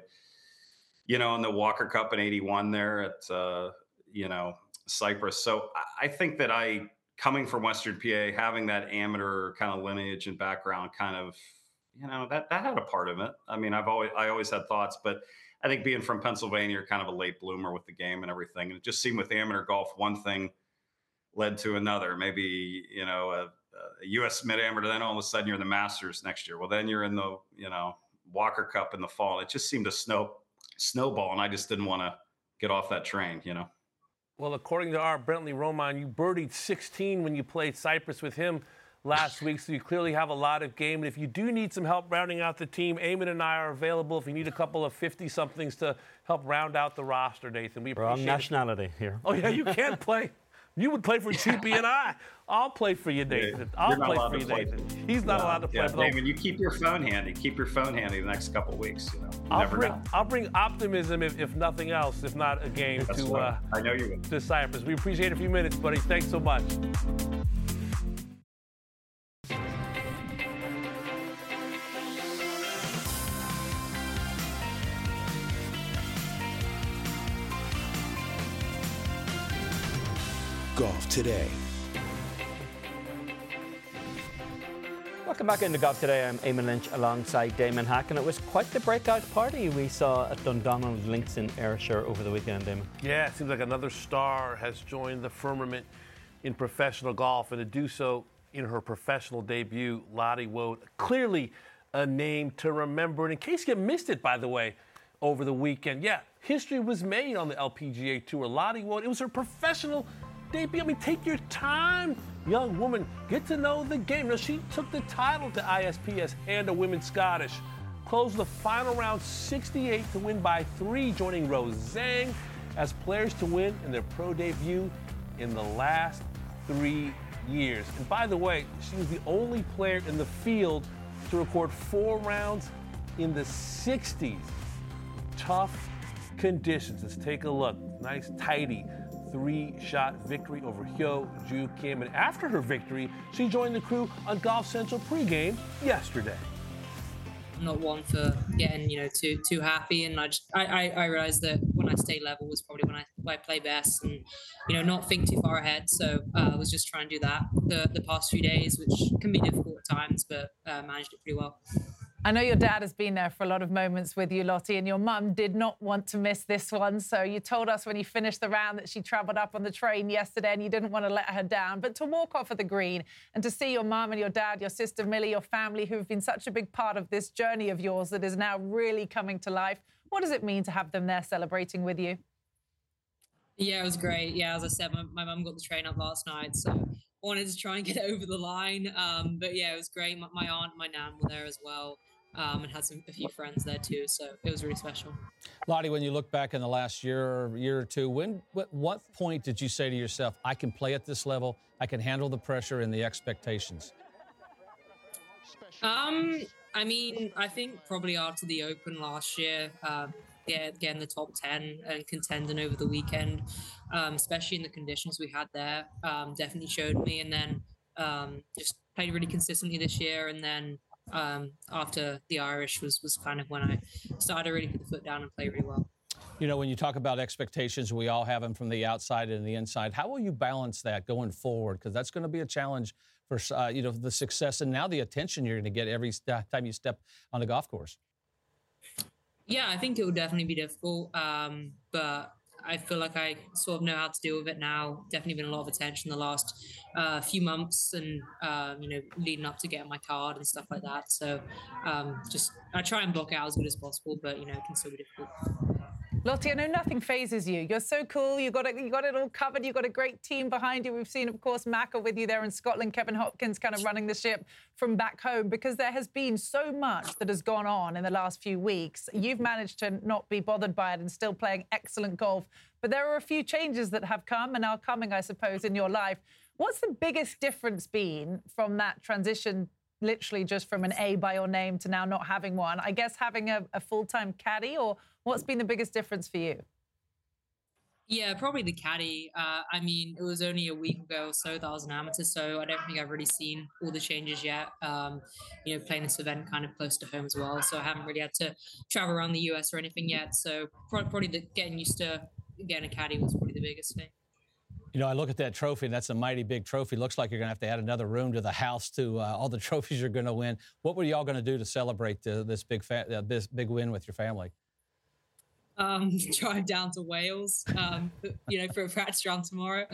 H: you know, in the Walker Cup in eighty-one there at, uh, you know, Cypress. So I think that I, coming from Western P A, having that amateur kind of lineage and background, kind of, you know, that, that had a part of it. I mean, I've always, I always had thoughts, but I think being from Pennsylvania, you're kind of a late bloomer with the game and everything. And it just seemed with amateur golf, one thing led to another. Maybe, you know, a, a U S mid-amateur, then all of a sudden you're in the Masters next year. Well, then you're in the, you know, Walker Cup in the fall. It just seemed to snow snowball, and I just didn't want to get off that train, you know.
B: Well, according to our Brentley Roman, you birdied sixteen when you played Cyprus with him last week, so you clearly have a lot of game. And if you do need some help rounding out the team, Eamon and I are available if you need a couple of fifty-somethings to help round out the roster, Nathan. We appreciate
C: Wrong nationality here.
B: Oh, yeah, you can't play. You would play for G P and I. I'll play for you, Nathan. I'll play for you,
H: play.
B: Nathan. He's not
H: no,
B: allowed to play.
H: Yeah,
B: for
H: David, you keep your phone handy. Keep your phone handy the next couple of weeks. You know, you
B: I'll
H: never
B: bring,
H: know.
B: I'll bring optimism, if, if nothing else, if not a game,
H: That's
B: to
H: right.
B: uh,
H: I know you will.
B: to Cyprus. We appreciate a few minutes, buddy. Thanks so much.
I: Golf Today.
C: Welcome back into Golf Today. I'm Eamon Lynch alongside Damon Hack, and it was quite the breakout party we saw at Dundonald Links in Ayrshire over the weekend, Damon.
B: Yeah, it seems like another star has joined the firmament in professional golf, and to do so in her professional debut, Lottie Wood, clearly a name to remember. And in case you missed it, by the way, over the weekend, yeah, history was made on the L P G A Tour. Lottie Wood, it was her professional debut. I mean, take your time, young woman. Get to know the game. Now, she took the title to I S P as Hand of Women's Scottish. Closed the final round sixty-eight to win by three, joining Rose Zhang as players to win in their pro debut in the last three years. And by the way, she was the only player in the field to record four rounds in the sixties. Tough conditions. Let's take a look. Nice, tidy three-shot victory over Hyo Joo Kim. And after her victory, she joined the crew on Golf Central pregame yesterday.
J: I'm not one for getting, you know, too too happy, and I just I, I, I realized that when I stay level was probably when I, when I play best, and you know, not think too far ahead. So uh, I was just trying to do that the the past few days, which can be difficult at times, but uh, managed it pretty well.
K: I know your dad has been there for a lot of moments with you, Lottie, and your mum did not want to miss this one. So you told us when you finished the round that she travelled up on the train yesterday and you didn't want to let her down. But to walk off of the green and to see your mum and your dad, your sister Millie, your family, who've been such a big part of this journey of yours that is now really coming to life, what does it mean to have them there celebrating with you?
J: Yeah, it was great. Yeah, as I said, my, my mum got the train up last night, so wanted to try and get it over the line. Um, but yeah, it was great. My, my aunt and my nan were there as well. Um, and had some a few friends there too, so it was really special.
L: Lottie, when you look back in the last year or year or two, when what, what point did you say to yourself, I can play at this level, I can handle the pressure and the expectations?
J: Um, I mean, I think probably after the Open last year, um, yeah, getting the top ten and contending over the weekend, um, especially in the conditions we had there, um, definitely showed me. And then um, just played really consistently this year, and then Um, after the Irish was, was kind of when I started to really put the foot down and play really well.
L: You know, when you talk about expectations, we all have them from the outside and the inside. How will you balance that going forward? Because that's going to be a challenge for, uh, you know, the success and now the attention you're going to get every st- time you step on the golf course.
J: Yeah, I think it will definitely be difficult, um, but I feel like I sort of know how to deal with it now. Definitely been a lot of attention the last uh, few months, and um, you know, leading up to getting my card and stuff like that. So um, just I try and block out as good as possible, but you know, it can still be difficult.
K: Lottie, I know nothing phases you. You're so cool. You got it. You got it all covered. You've got a great team behind you. We've seen, of course, Macca with you there in Scotland. Kevin Hopkins kind of running the ship from back home, because there has been so much that has gone on in the last few weeks. You've managed to not be bothered by it and still playing excellent golf. But there are a few changes that have come and are coming, I suppose, in your life. What's the biggest difference been from that transition, literally just from an A by your name to now not having one? I guess having a, a full-time caddy, or what's been the biggest difference for you?
J: Yeah, probably the caddy. Uh, I mean, it was only a week ago or so that I was an amateur, so I don't think I've really seen all the changes yet. Um, you know, playing this event kind of close to home as well, so I haven't really had to travel around the U S or anything yet. So probably the, getting used to getting a caddy was probably the biggest thing.
L: You know, I look at that trophy, and that's a mighty big trophy. Looks like you're going to have to add another room to the house to uh, all the trophies you're going to win. What were y'all going to do to celebrate uh, this big fa- uh, this big win with your family?
J: Um, drive down to Wales, um, you know, for a practice round tomorrow.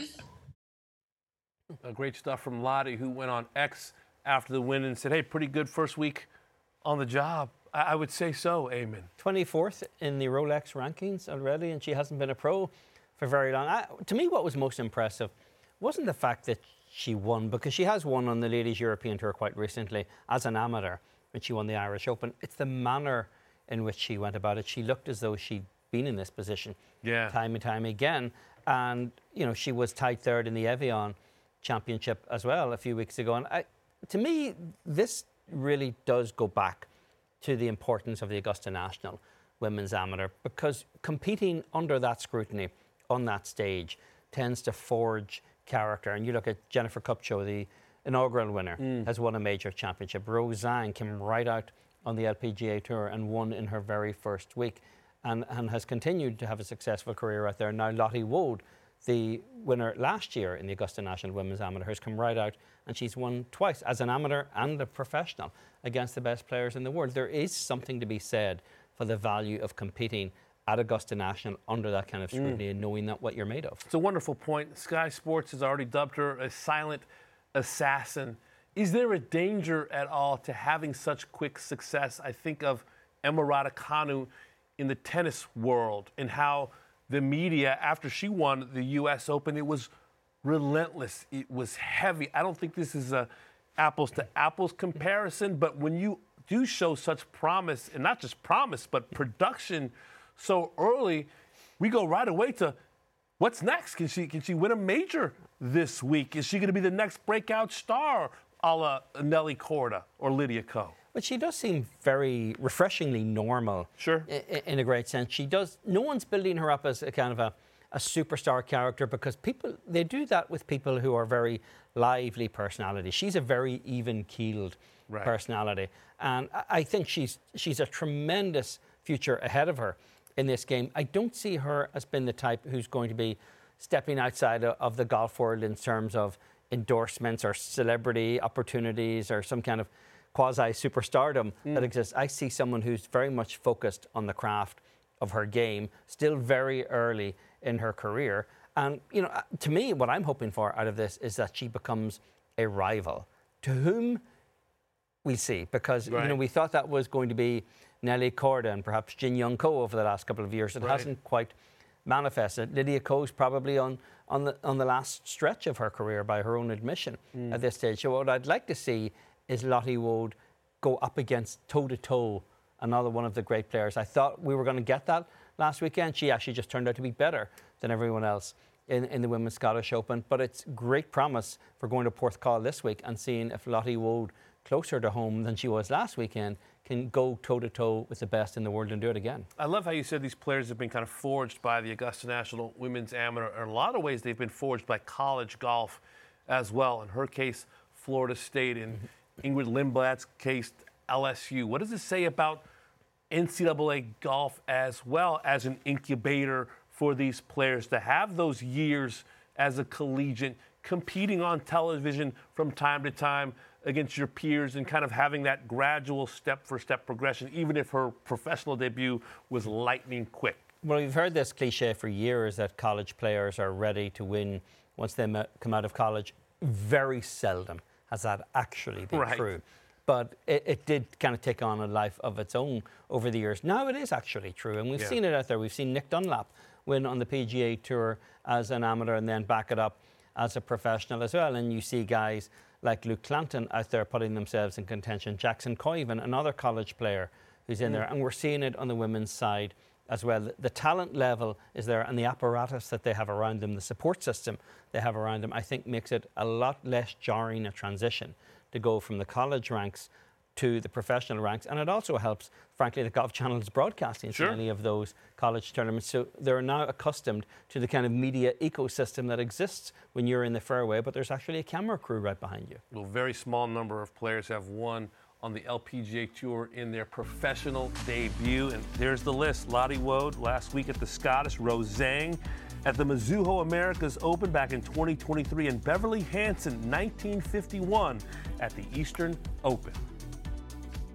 B: Uh, great stuff from Lottie, who went on X after the win and said, hey, pretty good first week on the job. I, I would say so, Eamon.
C: twenty-fourth in the Rolex rankings already, and she hasn't been a pro for very long. I, to me, what was most impressive wasn't the fact that she won, because she has won on the Ladies European Tour quite recently as an amateur when she won the Irish Open. It's the manner in which she went about it. She looked as though she'd been in this position
B: yeah.
C: time and time again. And, you know, she was tied third in the Evian Championship as well a few weeks ago. And I, to me, this really does go back to the importance of the Augusta National Women's Amateur, because competing under that scrutiny on that stage tends to forge character. And you look at Jennifer Kupcho, the inaugural winner, mm. has won a major championship. Rose Zhang came right out on the L P G A Tour and won in her very first week, and, and has continued to have a successful career out there. Now Lottie Wood, the winner last year in the Augusta National Women's Amateur, has come right out, and she's won twice as an amateur and a professional against the best players in the world. There is something to be said for the value of competing at Augusta National under that kind of scrutiny mm. and knowing that what you're made of.
B: It's a wonderful point. Sky Sports has already dubbed her a silent assassin. Is there a danger at all to having such quick success? I think of Emma Raducanu in the tennis world and how the media, after she won the U S Open, it was relentless. It was heavy. I don't think this is a apples to apples comparison, but when you do show such promise, and not just promise, but production so early, we go right away to what's next? Can she can she win a major this week? Is she going to be the next breakout star, a la Nelly Korda or Lydia Ko?
C: But she does seem very refreshingly normal.
B: Sure.
C: In, in a great sense. She does. No one's building her up as a kind of a, a superstar character, because people, they do that with people who are very lively personalities. She's a very even-keeled right. personality. And I think she's she's a tremendous future ahead of her in this game. I don't see her as being the type who's going to be stepping outside of the golf world in terms of endorsements or celebrity opportunities or some kind of quasi-superstardom mm. that exists. I see someone who's very much focused on the craft of her game, still very early in her career. And, you know, to me, what I'm hoping for out of this is that she becomes a rival. To whom, we'll see. Because, right. you know, we thought that was going to be Nelly Korda and perhaps Jin Young Ko over the last couple of years. It right. hasn't quite manifested. Lydia Ko's probably on, on, the, on the last stretch of her career by her own admission mm. at this stage. So what I'd like to see is Lottie Wood go up against toe-to-toe another one of the great players. I thought we were going to get that last weekend. She actually just turned out to be better than everyone else in, in the Women's Scottish Open. But it's great promise for going to Porthcawl this week and seeing if Lottie Wood, closer to home than she was last weekend, can go toe-to-toe with the best in the world and do it again.
B: I love how you said these players have been kind of forged by the Augusta National Women's Amateur. In a lot of ways, they've been forged by college golf as well. In her case, Florida State. In Ingrid Lindblad's case, L S U. What does it say about N C double A golf as well as an incubator for these players to have those years as a collegiate, competing on television from time to time against your peers and kind of having that gradual step-for-step progression, even if her professional debut was lightning quick?
C: Well, we've heard this cliche for years that college players are ready to win once they come out of college. Very seldom has that actually been
B: right.
C: true. But it, it did kind of take on a life of its own over the years. Now it is actually true, and we've yeah. seen it out there. We've seen Nick Dunlap win on the P G A Tour as an amateur and then back it up as a professional as well. And you see guys like Luke Clanton out there putting themselves in contention. Jackson Coyvan, another college player who's in mm. there. And we're seeing it on the women's side as well. The, the talent level is there, and the apparatus that they have around them, the support system they have around them, I think makes it a lot less jarring a transition to go from the college ranks to the professional ranks. And it also helps, frankly, the Golf Channel's broadcasting
B: sure.
C: so many of those college tournaments. So they're now accustomed to the kind of media ecosystem that exists when you're in the fairway, but there's actually a camera crew right behind you.
B: Well, very small number of players have won on the L P G A Tour in their professional debut. And there's the list. Lottie Wood last week at the Scottish, Rose Zhang at the Mizuho Americas Open back in twenty twenty-three, and Beverly Hansen nineteen fifty-one at the Eastern Open.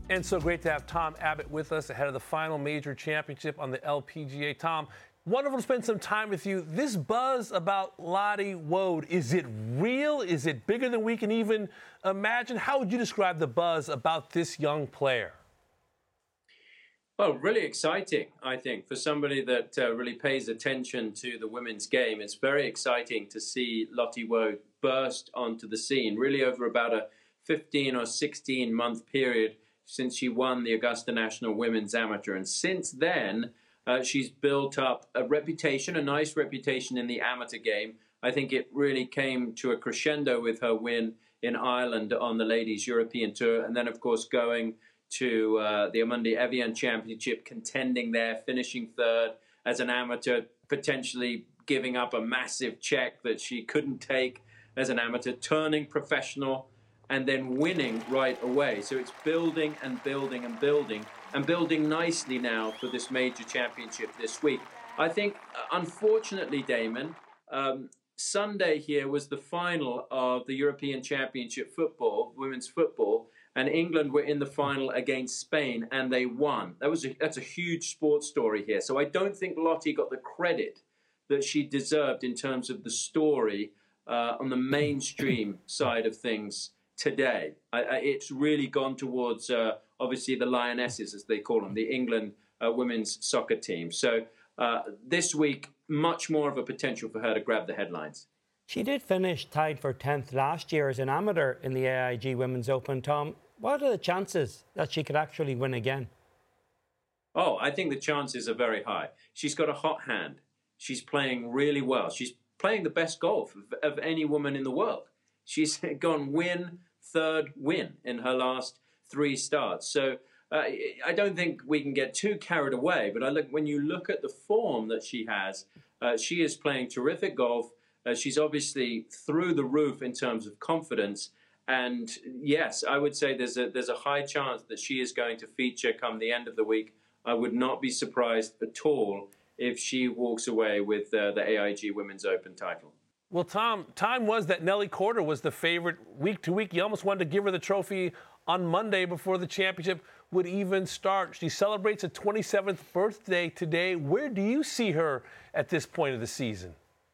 B: And so great to have Tom Abbott with us ahead of the final major championship on the L P G A. Tom, wonderful to spend some time with you. This buzz about Lottie Wode, is it real? Is it bigger than we can even imagine? How would you describe the buzz about this young player?
I: Well, really exciting, I think, for somebody that uh, really pays attention to the women's game. It's very exciting to see Lottie Wode burst onto the scene, really over about a fifteen or sixteen month period since she won the Augusta National Women's Amateur. And since then, uh, she's built up a reputation, a nice reputation in the amateur game. I think it really came to a crescendo with her win in Ireland on the Ladies European Tour. And then, of course, going to uh, the Amundi Evian Championship, contending there, finishing third as an amateur, potentially giving up a massive check that she couldn't take as an amateur, turning professional, and then winning right away. So it's building and building and building, and building nicely now for this major championship this week. I think, unfortunately, Damon, um, Sunday here was the final of the European Championship football, women's football, and England were in the final against Spain, and they won. That was a, that's a huge sports story here. So I don't think Lottie got the credit that she deserved in terms of the story uh, on the mainstream side of things today. I, I, it's really gone towards, uh, obviously, the Lionesses, as they call them, the England uh, women's soccer team. So uh, this week, much more of a potential for her to grab the headlines.
C: She did finish tied for tenth last year as an amateur in the A I G Women's Open. Tom, what are the chances that she could actually win again?
I: Oh, I think the chances are very high. She's got a hot hand. She's playing really well. She's playing the best golf of, of any woman in the world. She's gone win, third win in her last three starts. So uh, I don't think we can get too carried away. But I look when you look at the form that she has, uh, she is playing terrific golf. Uh, she's obviously through the roof in terms of confidence. And yes, I would say there's a there's a high chance that she is going to feature come the end of the week. I would not be surprised at all if she walks away with uh, the A I G Women's Open title.
B: Well, Tom, time was that Nelly Korda was the favorite week to week. You almost wanted to give her the trophy on Monday before the championship would even start. She celebrates a twenty-seventh birthday today. Where do you see her at this point of the season?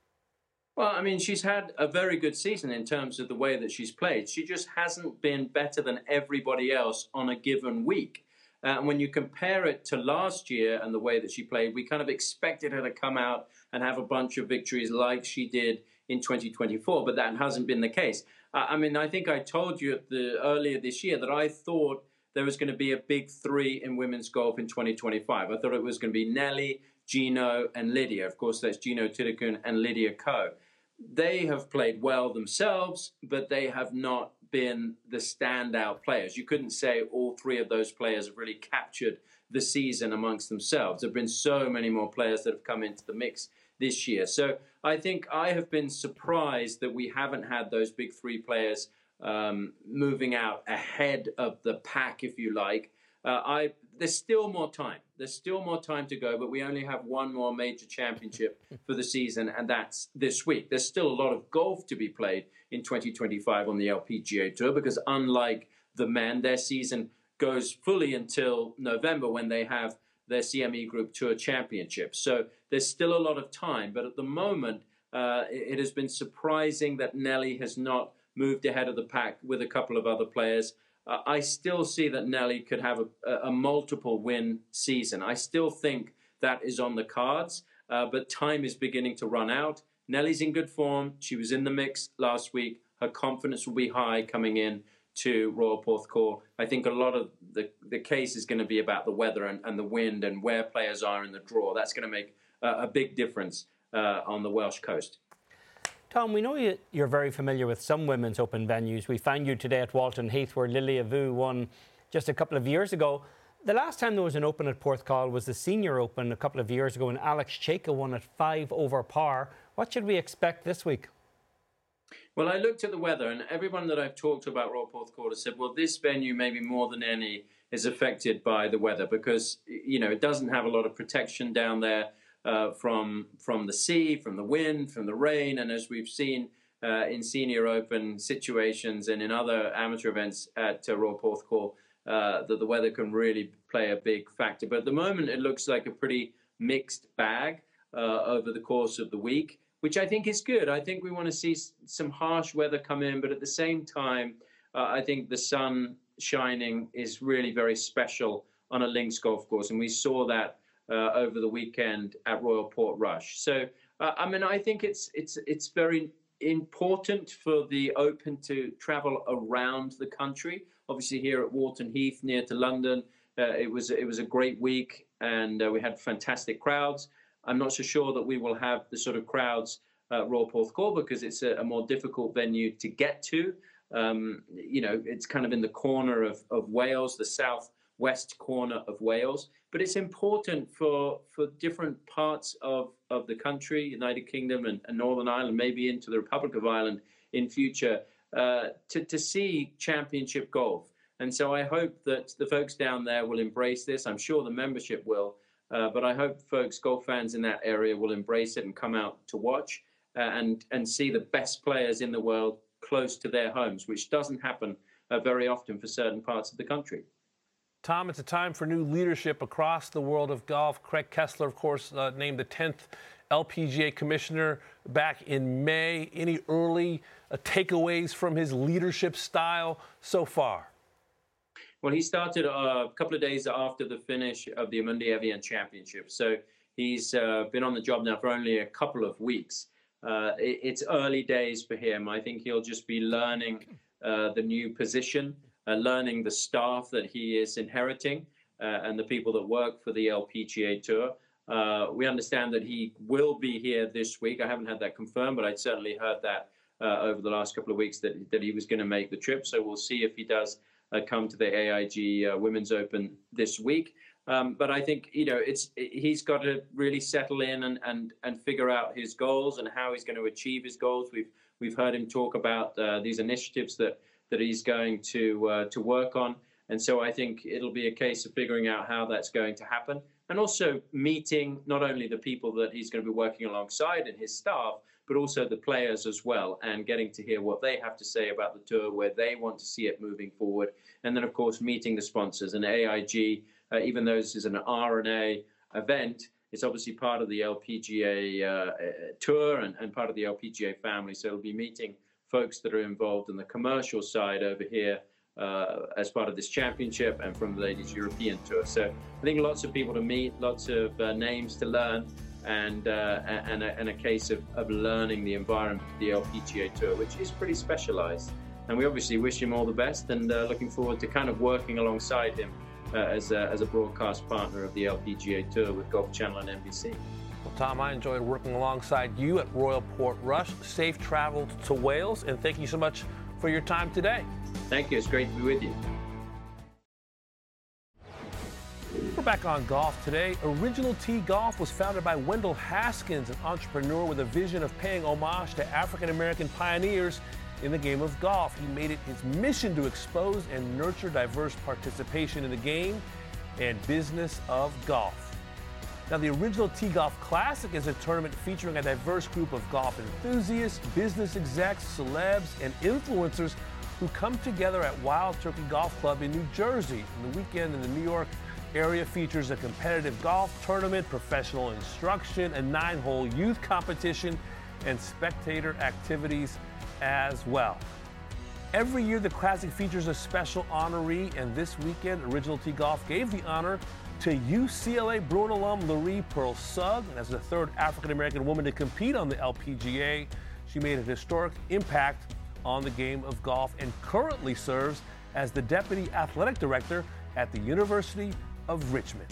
I: Well, I mean, she's had a very good season in terms of the way that she's played. She just hasn't been better than everybody else on a given week. Uh, and when you compare it to last year and the way that she played, we kind of expected her to come out and have a bunch of victories like she did in twenty twenty-four, but that hasn't been the case. Uh, I mean, I think I told you at the, earlier this year that I thought there was going to be a big three in women's golf in twenty twenty-five. I thought it was going to be Nelly, Gino, and Lydia. Of course, that's Gino Tidekun and Lydia Ko. They have played well themselves, but they have not been the standout players. You couldn't say all three of those players have really captured the season amongst themselves. There have been so many more players that have come into the mix this year. So I think I have been surprised that we haven't had those big three players um, moving out ahead of the pack, if you like. Uh, I there's still more time. There's still more time to go, but we only have one more major championship for the season, and that's this week. There's still a lot of golf to be played in twenty twenty-five on the L P G A Tour because unlike the men, their season goes fully until November when they have their C M E Group Tour Championship. So there's still a lot of time, but at the moment, uh, it, it has been surprising that Nelly has not moved ahead of the pack with a couple of other players. Uh, I still see that Nelly could have a, a multiple win season. I still think that is on the cards, uh, but time is beginning to run out. Nelly's in good form. She was in the mix last week. Her confidence will be high coming in to Royal Porthcawl. I think a lot of the, the case is going to be about the weather and, and the wind and where players are in the draw. That's going to make uh, a big difference uh, on the Welsh coast.
C: Tom, we know you, you're very familiar with some women's open venues. We found you today at Walton Heath, where Lilia Vu won just a couple of years ago. The last time there was an Open at Porthcawl was the Senior Open a couple of years ago, and Alex Chayka won at five over par. What should we expect this week?
I: Well, I looked at the weather, and everyone that I've talked to about Royal Porthcawl has said, well, this venue, maybe more than any, is affected by the weather because, you know, it doesn't have a lot of protection down there. Uh, from from the sea, from the wind, from the rain, and as we've seen uh, in Senior Open situations and in other amateur events at uh, Royal Porthcawl, uh, that the weather can really play a big factor. But at the moment, it looks like a pretty mixed bag uh, over the course of the week, which I think is good. I think we want to see some harsh weather come in, but at the same time, uh, I think the sun shining is really very special on a links golf course, and we saw that uh, over the weekend at Royal Port Rush. So, uh, I mean, I think it's it's it's very important for the Open to travel around the country. Obviously, here at Walton Heath, near to London, uh, it was it was a great week, and uh, we had fantastic crowds. I'm not so sure that we will have the sort of crowds at Royal Porthcawl because it's a, a more difficult venue to get to. Um, you know, it's kind of in the corner of, of Wales, the southwest corner of Wales. But it's important for for different parts of, of the country, United Kingdom and, and Northern Ireland, maybe into the Republic of Ireland in future, uh, to, to see championship golf. And so I hope that the folks down there will embrace this. I'm sure the membership will. Uh, but I hope folks, golf fans in that area, will embrace it and come out to watch uh, and, and see the best players in the world close to their homes, which doesn't happen uh, very often for certain parts of the country.
B: Tom, it's a time for new leadership across the world of golf. Craig Kessler, of course, uh, named the tenth L P G A commissioner back in May. Any early uh, takeaways from his leadership style so far?
I: Well, he started a couple of days after the finish of the Amundi Evian Championship. So he's uh, been on the job now for only a couple of weeks. Uh, it, it's early days for him. I think he'll just be learning uh, the new position, uh, learning the staff that he is inheriting uh, and the people that work for the L P G A Tour. Uh, we understand that he will be here this week. I haven't had that confirmed, but I'd certainly heard that uh, over the last couple of weeks that, that he was going to make the trip. So we'll see if he does Uh, come to the A I G uh, Women's Open this week. Um, but I think, you know, it's he's got to really settle in and, and, and figure out his goals and how he's going to achieve his goals. We've we've heard him talk about uh, these initiatives that, that he's going to uh, to work on. And so I think it'll be a case of figuring out how that's going to happen. And also meeting not only the people that he's going to be working alongside and his staff, but also the players as well, and getting to hear what they have to say about the tour, where they want to see it moving forward. And then, of course, meeting the sponsors. And A I G, uh, even though this is an R and A event, it's obviously part of the L P G A uh, tour and, and part of the L P G A family. So we'll be meeting folks that are involved in the commercial side over here uh, as part of this championship and from the Ladies European Tour. So I think lots of people to meet, lots of uh, names to learn, and uh, and, a, and a case of, of learning the environment of the L P G A Tour, which is pretty specialized. And we obviously wish him all the best, and uh, looking forward to kind of working alongside him uh, as, a, as a broadcast partner of the L P G A Tour with Golf Channel and N B C.
B: Well, Tom, I enjoyed working alongside you at Royal Port Rush. Safe travel to Wales, and thank you so much for your time today.
I: Thank you. It's great to be with you.
B: We're back on golf today. Original Tee Golf was founded by Wendell Haskins, an entrepreneur with a vision of paying homage to African-American pioneers in the game of golf. He made it his mission to expose and nurture diverse participation in the game and business of golf. Now, the Original Tee Golf Classic is a tournament featuring a diverse group of golf enthusiasts, business execs, celebs, and influencers who come together at Wild Turkey Golf Club in New Jersey. And the weekend in the New York area features a competitive golf tournament, professional instruction, a nine-hole youth competition, and spectator activities as well. Every year, the Classic features a special honoree, and this weekend, Original Tee Golf gave the honor to U C L A Bruin alum Laree Pearl Sugg. And as the third African-American woman to compete on the L P G A, she made a historic impact on the game of golf and currently serves as the Deputy Athletic Director at the University of Richmond.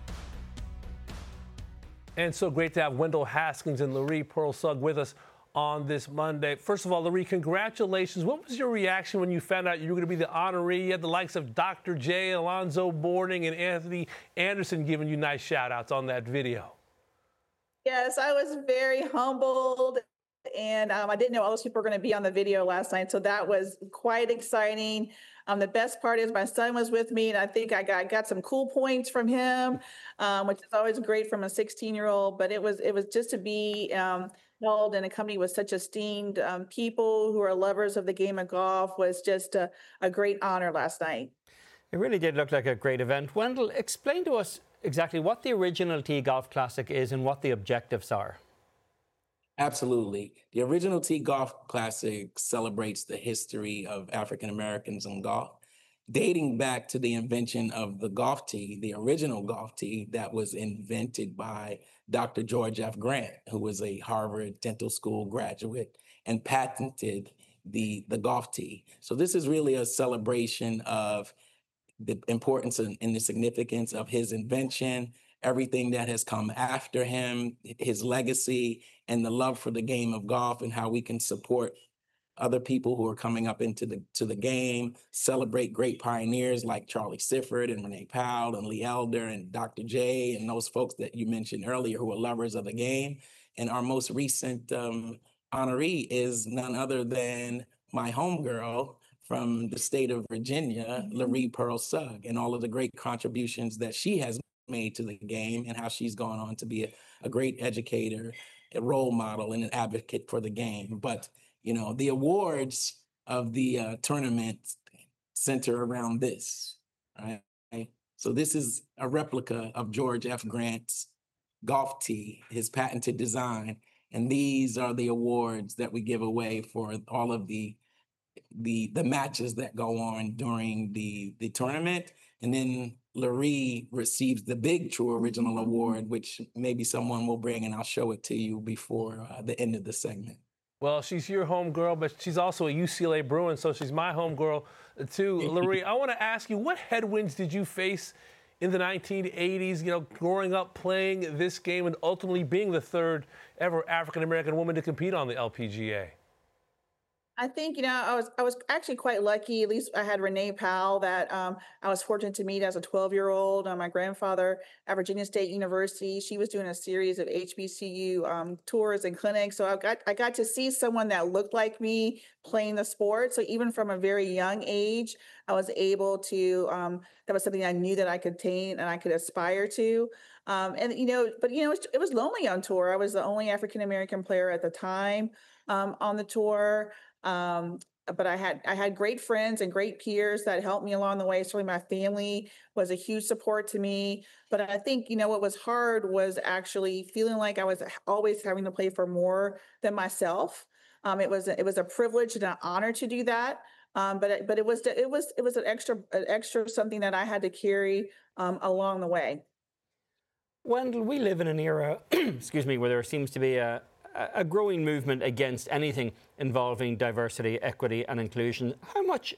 B: And so great to have Wendell Haskins and Laree Pearl Sugg with us on this Monday. First of all, Laree, congratulations. What was your reaction when you found out you were going to be the honoree? You had the likes of Doctor J, Alonzo Boarding, and Anthony Anderson giving you nice shout-outs on that video.
M: Yes, I was very humbled, and um, I didn't know all those people were going to be on the video last night, so that was quite exciting. Um, the best part is my son was with me, and I think I got, got some cool points from him, um, which is always great from a sixteen-year-old. But it was it was just to be um, held in a company with such esteemed um, people who are lovers of the game of golf was just a, a great honor last night.
C: It really did look like a great event. Wendell, explain to us exactly what the original Tee Golf Classic is and what the objectives are.
N: Absolutely. The original Tee Golf Classic celebrates the history of African Americans in golf, dating back to the invention of the golf tee, the original golf tee that was invented by Doctor George F. Grant, who was a Harvard Dental School graduate and patented the, the golf tee. So this is really a celebration of the importance and, and the significance of his invention, everything that has come after him, his legacy, and the love for the game of golf and how we can support other people who are coming up into the to the game, celebrate great pioneers like Charlie Sifford and Renee Powell and Lee Elder and Doctor J and those folks that you mentioned earlier who are lovers of the game. And our most recent um, honoree is none other than my homegirl from the state of Virginia, Laree Pearl Sugg, and all of the great contributions that she has made to the game and how she's gone on to be a, a great educator, a role model, and an advocate for the game. But, you know, the awards of the uh, tournament center around this, right? So this is a replica of George F. Grant's golf tee, his patented design. And these are the awards that we give away for all of the the the matches that go on during the the tournament. And then Laree receives the big True Original Award, which maybe someone will bring, and I'll show it to you before uh, the end of the segment.
B: Well, she's your homegirl, but she's also a U C L A Bruin, so she's my homegirl too. Laree, I want to ask you, what headwinds did you face in the nineteen eighties, you know, growing up playing this game and ultimately being the third ever African-American woman to compete on the L P G A?
M: I think, you know, I was I was actually quite lucky. At least I had Renee Powell that um, I was fortunate to meet as a twelve-year-old. Uh, my grandfather at Virginia State University, she was doing a series of H B C U um, tours and clinics. So I got I got to see someone that looked like me playing the sport. So even from a very young age, I was able to, um, that was something I knew that I could attain and I could aspire to. Um, and, you know, but, you know, it was, it was lonely on tour. I was the only African-American player at the time um, on the tour. Um, but I had I had great friends and great peers that helped me along the way. Certainly my family was a huge support to me. But I think, you know, what was hard was actually feeling like I was always having to play for more than myself. Um, it was it was a privilege and an honor to do that. Um, but but it was it was it was an extra an extra something that I had to carry um, along the way.
C: Wendell, we live in an era, excuse me, where there seems to be a a growing movement against anything involving diversity, equity, and inclusion. How much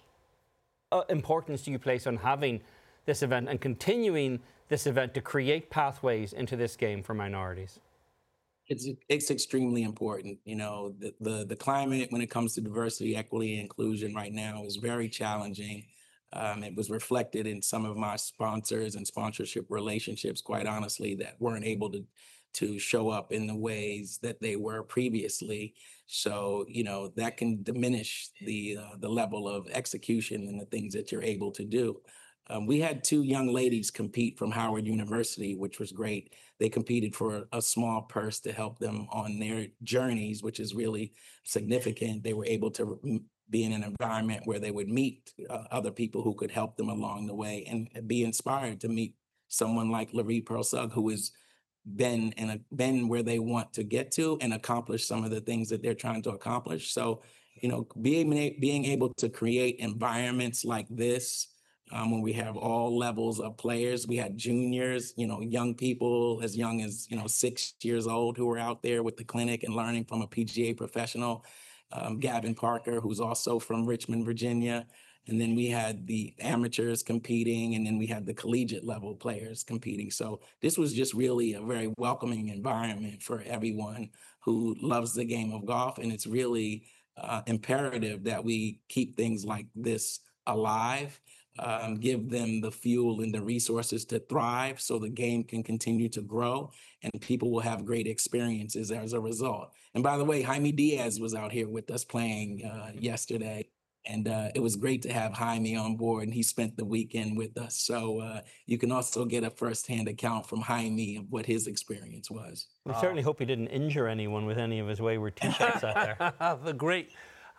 C: uh, importance do you place on having this event and continuing this event to create pathways into this game for minorities?
N: It's it's extremely important. You know, the, the, the climate when it comes to diversity, equity, and inclusion right now is very challenging. Um, it was reflected in some of my sponsors and sponsorship relationships, quite honestly, that weren't able to to show up in the ways that they were previously. So, you know, that can diminish the uh, the level of execution and the things that you're able to do. Um, we had two young ladies compete from Howard University, which was great. They competed for a small purse to help them on their journeys, which is really significant. They were able to be in an environment where they would meet uh, other people who could help them along the way and be inspired to meet someone like Laree Pearl Sugg, who is been and been where they want to get to and accomplish some of the things that they're trying to accomplish. So, you know, being being able to create environments like this, um, when we have all levels of players, we had juniors, you know, young people as young as, you know, six years old who were out there with the clinic and learning from a P G A professional, um, Gavin Parker, who's also from Richmond, Virginia. And then we had the amateurs competing, and then we had the collegiate level players competing. So this was just really a very welcoming environment for everyone who loves the game of golf. And it's really uh, imperative that we keep things like this alive, um, give them the fuel and the resources to thrive so the game can continue to grow and people will have great experiences as a result. And by the way, Jaime Diaz was out here with us playing uh, yesterday. And uh, it was great to have Jaime on board, and he spent the weekend with us. So uh, you can also get a firsthand account from Jaime of what his experience was.
C: We certainly hope he didn't injure anyone with any of his wayward tee shots out there.
B: The great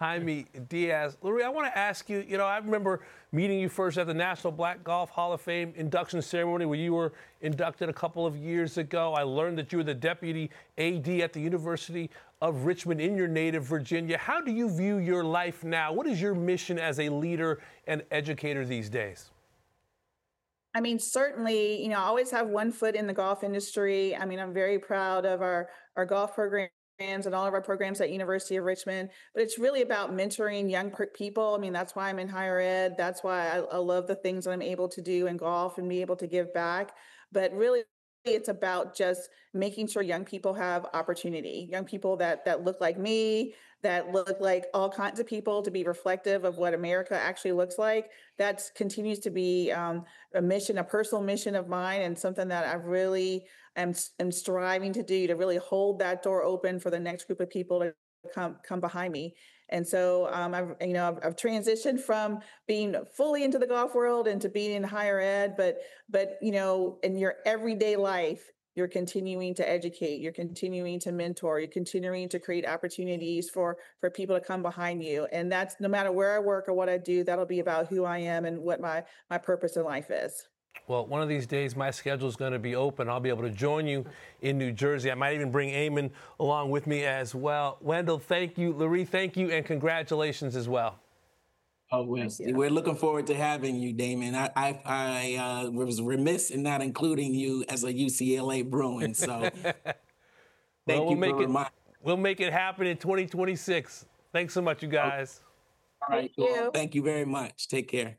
B: Jaime Diaz. Lurie, I want to ask you, you know, I remember meeting you first at the National Black Golf Hall of Fame induction ceremony where you were inducted a couple of years ago. I learned that you were the deputy A D at the University of Richmond in your native Virginia. How do you view your life now? What is your mission as a leader and educator these days?
M: I mean, certainly, you know, I always have one foot in the golf industry. I mean, I'm very proud of our, our golf programs and all of our programs at University of Richmond, but it's really about mentoring young per- people. I mean, that's why I'm in higher ed. That's why I, I love the things that I'm able to do in golf and be able to give back. But really, it's about just making sure young people have opportunity, young people that that look like me, that look like all kinds of people, to be reflective of what America actually looks like. That continues to be um, a mission, a personal mission of mine, and something that I really am, am striving to do, to really hold that door open for the next group of people to come come behind me. And so um, I've, you know, I've, I've transitioned from being fully into the golf world into being in higher ed, but, but, you know, in your everyday life, you're continuing to educate, you're continuing to mentor, you're continuing to create opportunities for, for people to come behind you. And that's no matter where I work or what I do, that'll be about who I am and what my, my purpose in life is.
B: Well, one of these days, my schedule is going to be open. I'll be able to join you in New Jersey. I might even bring Eamon along with me as well. Wendell, thank you. Lurie, thank you, and congratulations as well.
N: Oh, we're, we're looking forward to having you, Damon. I I, I uh, was remiss in not including you as a U C L A Bruin. So thank
B: well, we'll
N: you
B: make
N: for
B: it.
N: remi-
B: We'll make it happen in twenty twenty-six. Thanks so much, you guys.
N: All right,
M: Thank you.
N: Thank you very much. Take care.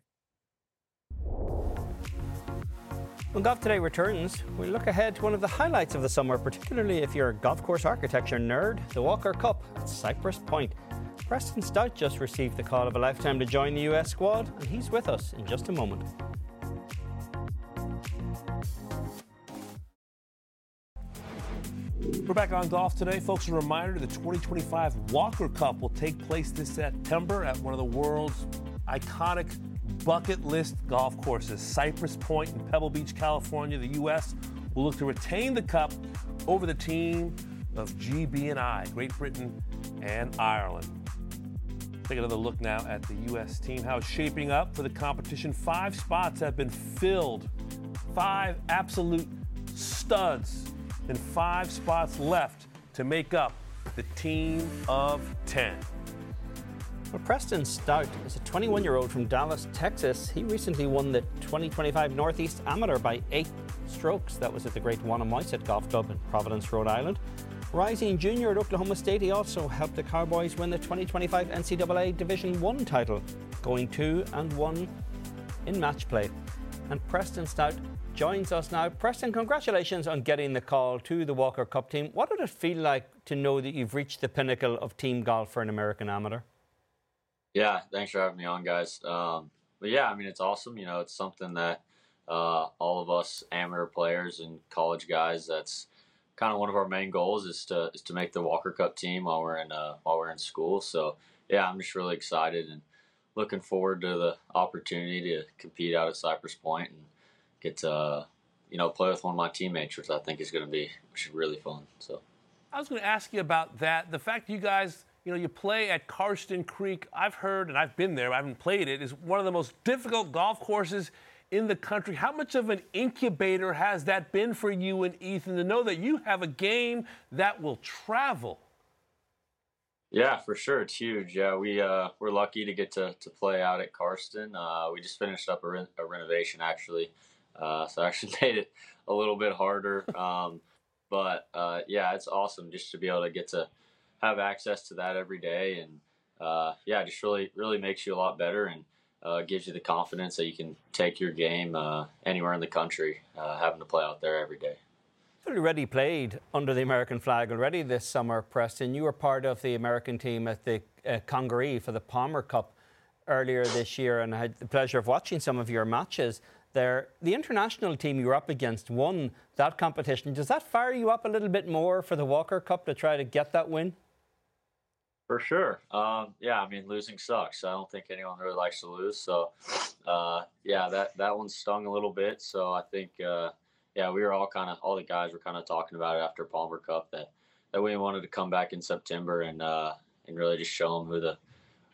C: When Golf Today returns, we look ahead to one of the highlights of the summer, particularly if you're a golf course architecture nerd, the Walker Cup at Cypress Point. Preston Stout just received the call of a lifetime to join the U S squad, and he's with us in just a moment.
B: We're back on Golf Today. Folks, a reminder, the twenty twenty-five Walker Cup will take place this September at one of the world's iconic bucket list golf courses, Cypress Point in Pebble Beach, California. The U S will look to retain the cup over the team of G B and I, Great Britain and Ireland. Take another look now at the U S team, how it's shaping up for the competition. Five spots have been filled. Five absolute studs, and five spots left to make up the team of ten.
C: Well, Preston Stout is a twenty-one-year-old from Dallas, Texas. He recently won the twenty twenty-five Northeast Amateur by eight strokes. That was at the Great Wannamoisett Golf Club in Providence, Rhode Island. Rising junior at Oklahoma State, he also helped the Cowboys win the twenty twenty-five N C double A Division one title, going two and one in match play. And Preston Stout joins us now. Preston, congratulations on getting the call to the Walker Cup team. What did it feel like to know that you've reached the pinnacle of team golf for an American amateur?
O: Yeah, thanks for having me on, guys. Um, but yeah, I mean, it's awesome. You know, it's something that uh, all of us amateur players and college guys, that's kind of one of our main goals is to is to make the Walker Cup team while we're in uh, while we're in school. So yeah, I'm just really excited and looking forward to the opportunity to compete out at Cypress Point and get to uh, you know play with one of my teammates, which I think is going to be which is really fun. So
B: I was going to ask you about that. The fact you guys, you know, you play at Karsten Creek, I've heard, and I've been there, I haven't played it, is one of the most difficult golf courses in the country. How much of an incubator has that been for you and Ethan to know that you have a game that will travel?
O: Yeah, for sure. It's huge. Yeah, we, uh, we're lucky to get to, to play out at Karsten. Uh, we just finished up a, re- a renovation, actually. Uh, so I actually made it a little bit harder. Um, but, uh, yeah, it's awesome just to be able to get to have access to that every day. And, uh, yeah, it just really, really makes you a lot better and uh, gives you the confidence that you can take your game uh, anywhere in the country, uh, having to play out there every day.
C: You've already played under the American flag already this summer, Preston. You were part of the American team at the uh, Congaree for the Palmer Cup earlier this year, and I had the pleasure of watching some of your matches there. The international team you were up against won that competition. Does that fire you up a little bit more for the Walker Cup to try to get that win?
O: For sure. Um, yeah, I mean, losing sucks. I don't think anyone really likes to lose. So, uh, yeah, that, that one stung a little bit. So I think, uh, yeah, we were all kind of, all the guys were kind of talking about it after Palmer Cup that, that we wanted to come back in September and uh, and really just show them who the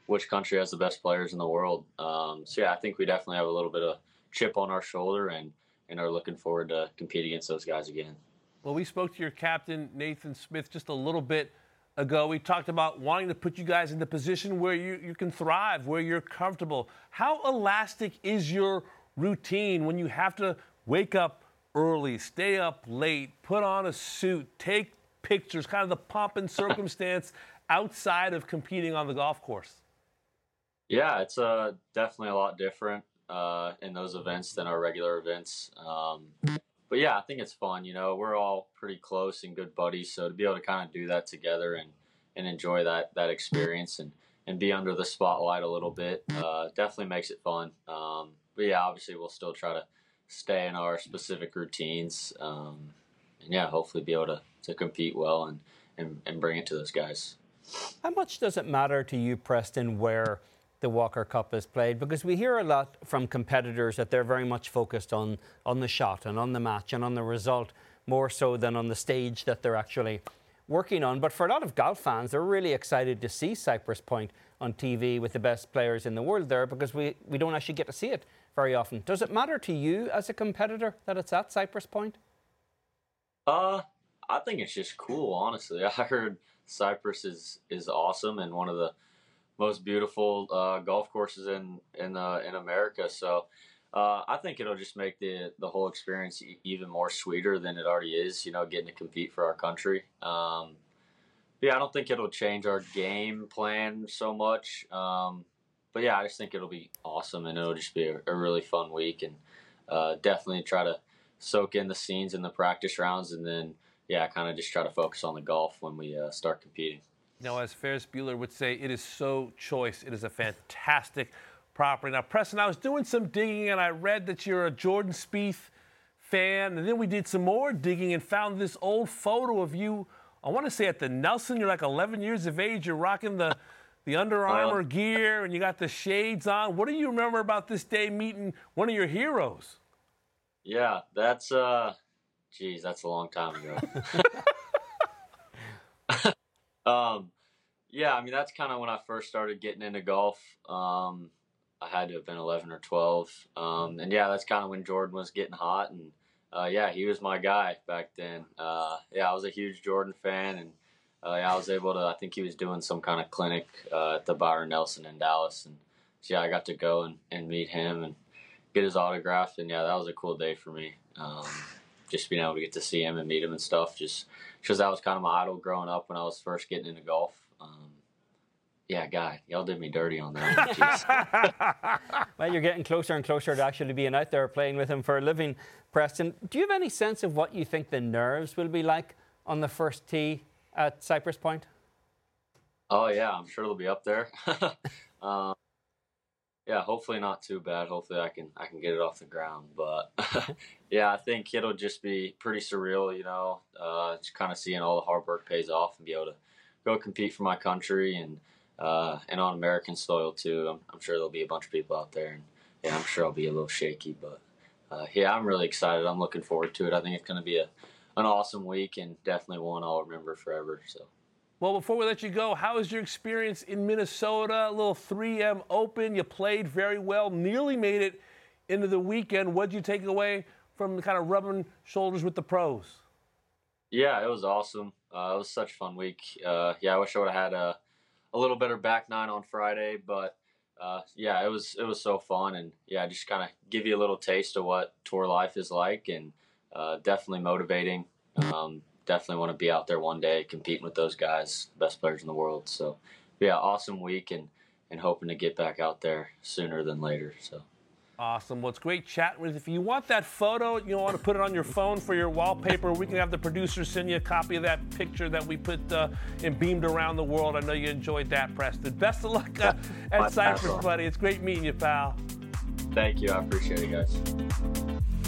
O: which country has the best players in the world. Um, so yeah, I think we definitely have a little bit of chip on our shoulder and, and are looking forward to compete against those guys again.
B: Well, we spoke to your captain, Nathan Smith, just a little bit ago. We talked about wanting to put you guys in the position where you, you can thrive, where you're comfortable. How elastic is your routine when you have to wake up early, stay up late, put on a suit, take pictures, kind of the pomp and circumstance outside of competing on the golf course?
O: Yeah, it's uh, definitely a lot different uh, in those events than our regular events. Um, but yeah, I think it's fun. You know, we're all pretty close and good buddies, so to be able to kind of do that together and, and enjoy that that experience and, and be under the spotlight a little bit uh, definitely makes it fun. Um, but yeah, obviously we'll still try to stay in our specific routines um, and yeah, hopefully be able to, to compete well and, and, and bring it to those guys.
C: How much does it matter to you, Preston, where the Walker Cup is played? Because we hear a lot from competitors that they're very much focused on, on the shot and on the match and on the result, more so than on the stage that they're actually working on. But for a lot of golf fans, they're really excited to see Cypress Point on T V with the best players in the world there, because we, we don't actually get to see it very often. Does it matter to you as a competitor that it's at Cypress Point?
O: Uh, I think it's just cool, honestly. I heard Cypress is, is awesome and one of the most beautiful uh, golf courses in in uh, in America. So uh, I think it'll just make the the whole experience e- even more sweeter than it already is. You know, getting to compete for our country. Um, yeah, I don't think it'll change our game plan so much. Um, but yeah, I just think it'll be awesome and it'll just be a, a really fun week and uh, definitely try to soak in the scenes in the practice rounds and then yeah, kind of just try to focus on the golf when we uh, start competing.
B: Now, as Ferris Bueller would say, it is so choice. It is a fantastic property. Now, Preston, I was doing some digging, and I read that you're a Jordan Spieth fan. And then we did some more digging and found this old photo of you, I want to say at the Nelson. You're like eleven years of age. You're rocking the, the Under Armour gear, and you got the shades on. What do you remember about this day meeting one of your heroes?
O: Yeah, that's, uh, geez, that's a long time ago. Um, yeah, I mean, that's kind of when I first started getting into golf. Um, I had to have been eleven or twelve. Um, and yeah, that's kind of when Jordan was getting hot. And, uh, yeah, he was my guy back then. Uh, yeah, I was a huge Jordan fan. And, uh, yeah, I was able to, I think he was doing some kind of clinic, uh, at the Byron Nelson in Dallas. And so, yeah, I got to go and, and meet him and get his autograph. And yeah, that was a cool day for me. Um, just being able to get to see him and meet him and stuff, just because that was kind of my idol growing up when I was first getting into golf. Um, yeah, guy, y'all did me dirty on that.
C: Well, you're getting closer and closer to actually being out there playing with him for a living, Preston. Do you have any sense of what you think the nerves will be like on the first tee at Cypress Point?
O: Oh, yeah, I'm sure they'll be up there. um, Yeah, hopefully not too bad. Hopefully I can I can get it off the ground. But yeah, I think it'll just be pretty surreal, you know, uh, just kind of seeing all the hard work pays off and be able to go compete for my country and uh, and on American soil too. I'm, I'm sure there'll be a bunch of people out there, and yeah, I'm sure I'll be a little shaky, but uh, yeah, I'm really excited. I'm looking forward to it. I think it's going to be a an awesome week and definitely one I'll remember forever. So.
B: Well, before we let you go, how was your experience in Minnesota? A little three M Open. You played very well, nearly made it into the weekend. What did you take away from kind of rubbing shoulders with the pros?
O: Yeah, it was awesome. Uh, it was such a fun week. Uh, yeah, I wish I would have had a, a little better back nine on Friday, but uh, yeah, it was it was so fun. And yeah, just kind of give you a little taste of what tour life is like, and uh, definitely motivating. Um, Definitely want to be out there one day competing with those guys, best players in the world. So, yeah, awesome week and, and hoping to get back out there sooner than later. So,
B: awesome. Well, it's great chatting with you. If you want that photo, you want to put it on your phone for your wallpaper, we can have the producer send you a copy of that picture that we put uh, and beamed around the world. I know you enjoyed that, Preston. Best of luck uh, at Cypress, buddy. It's great meeting you, pal.
O: Thank you. I appreciate it, guys.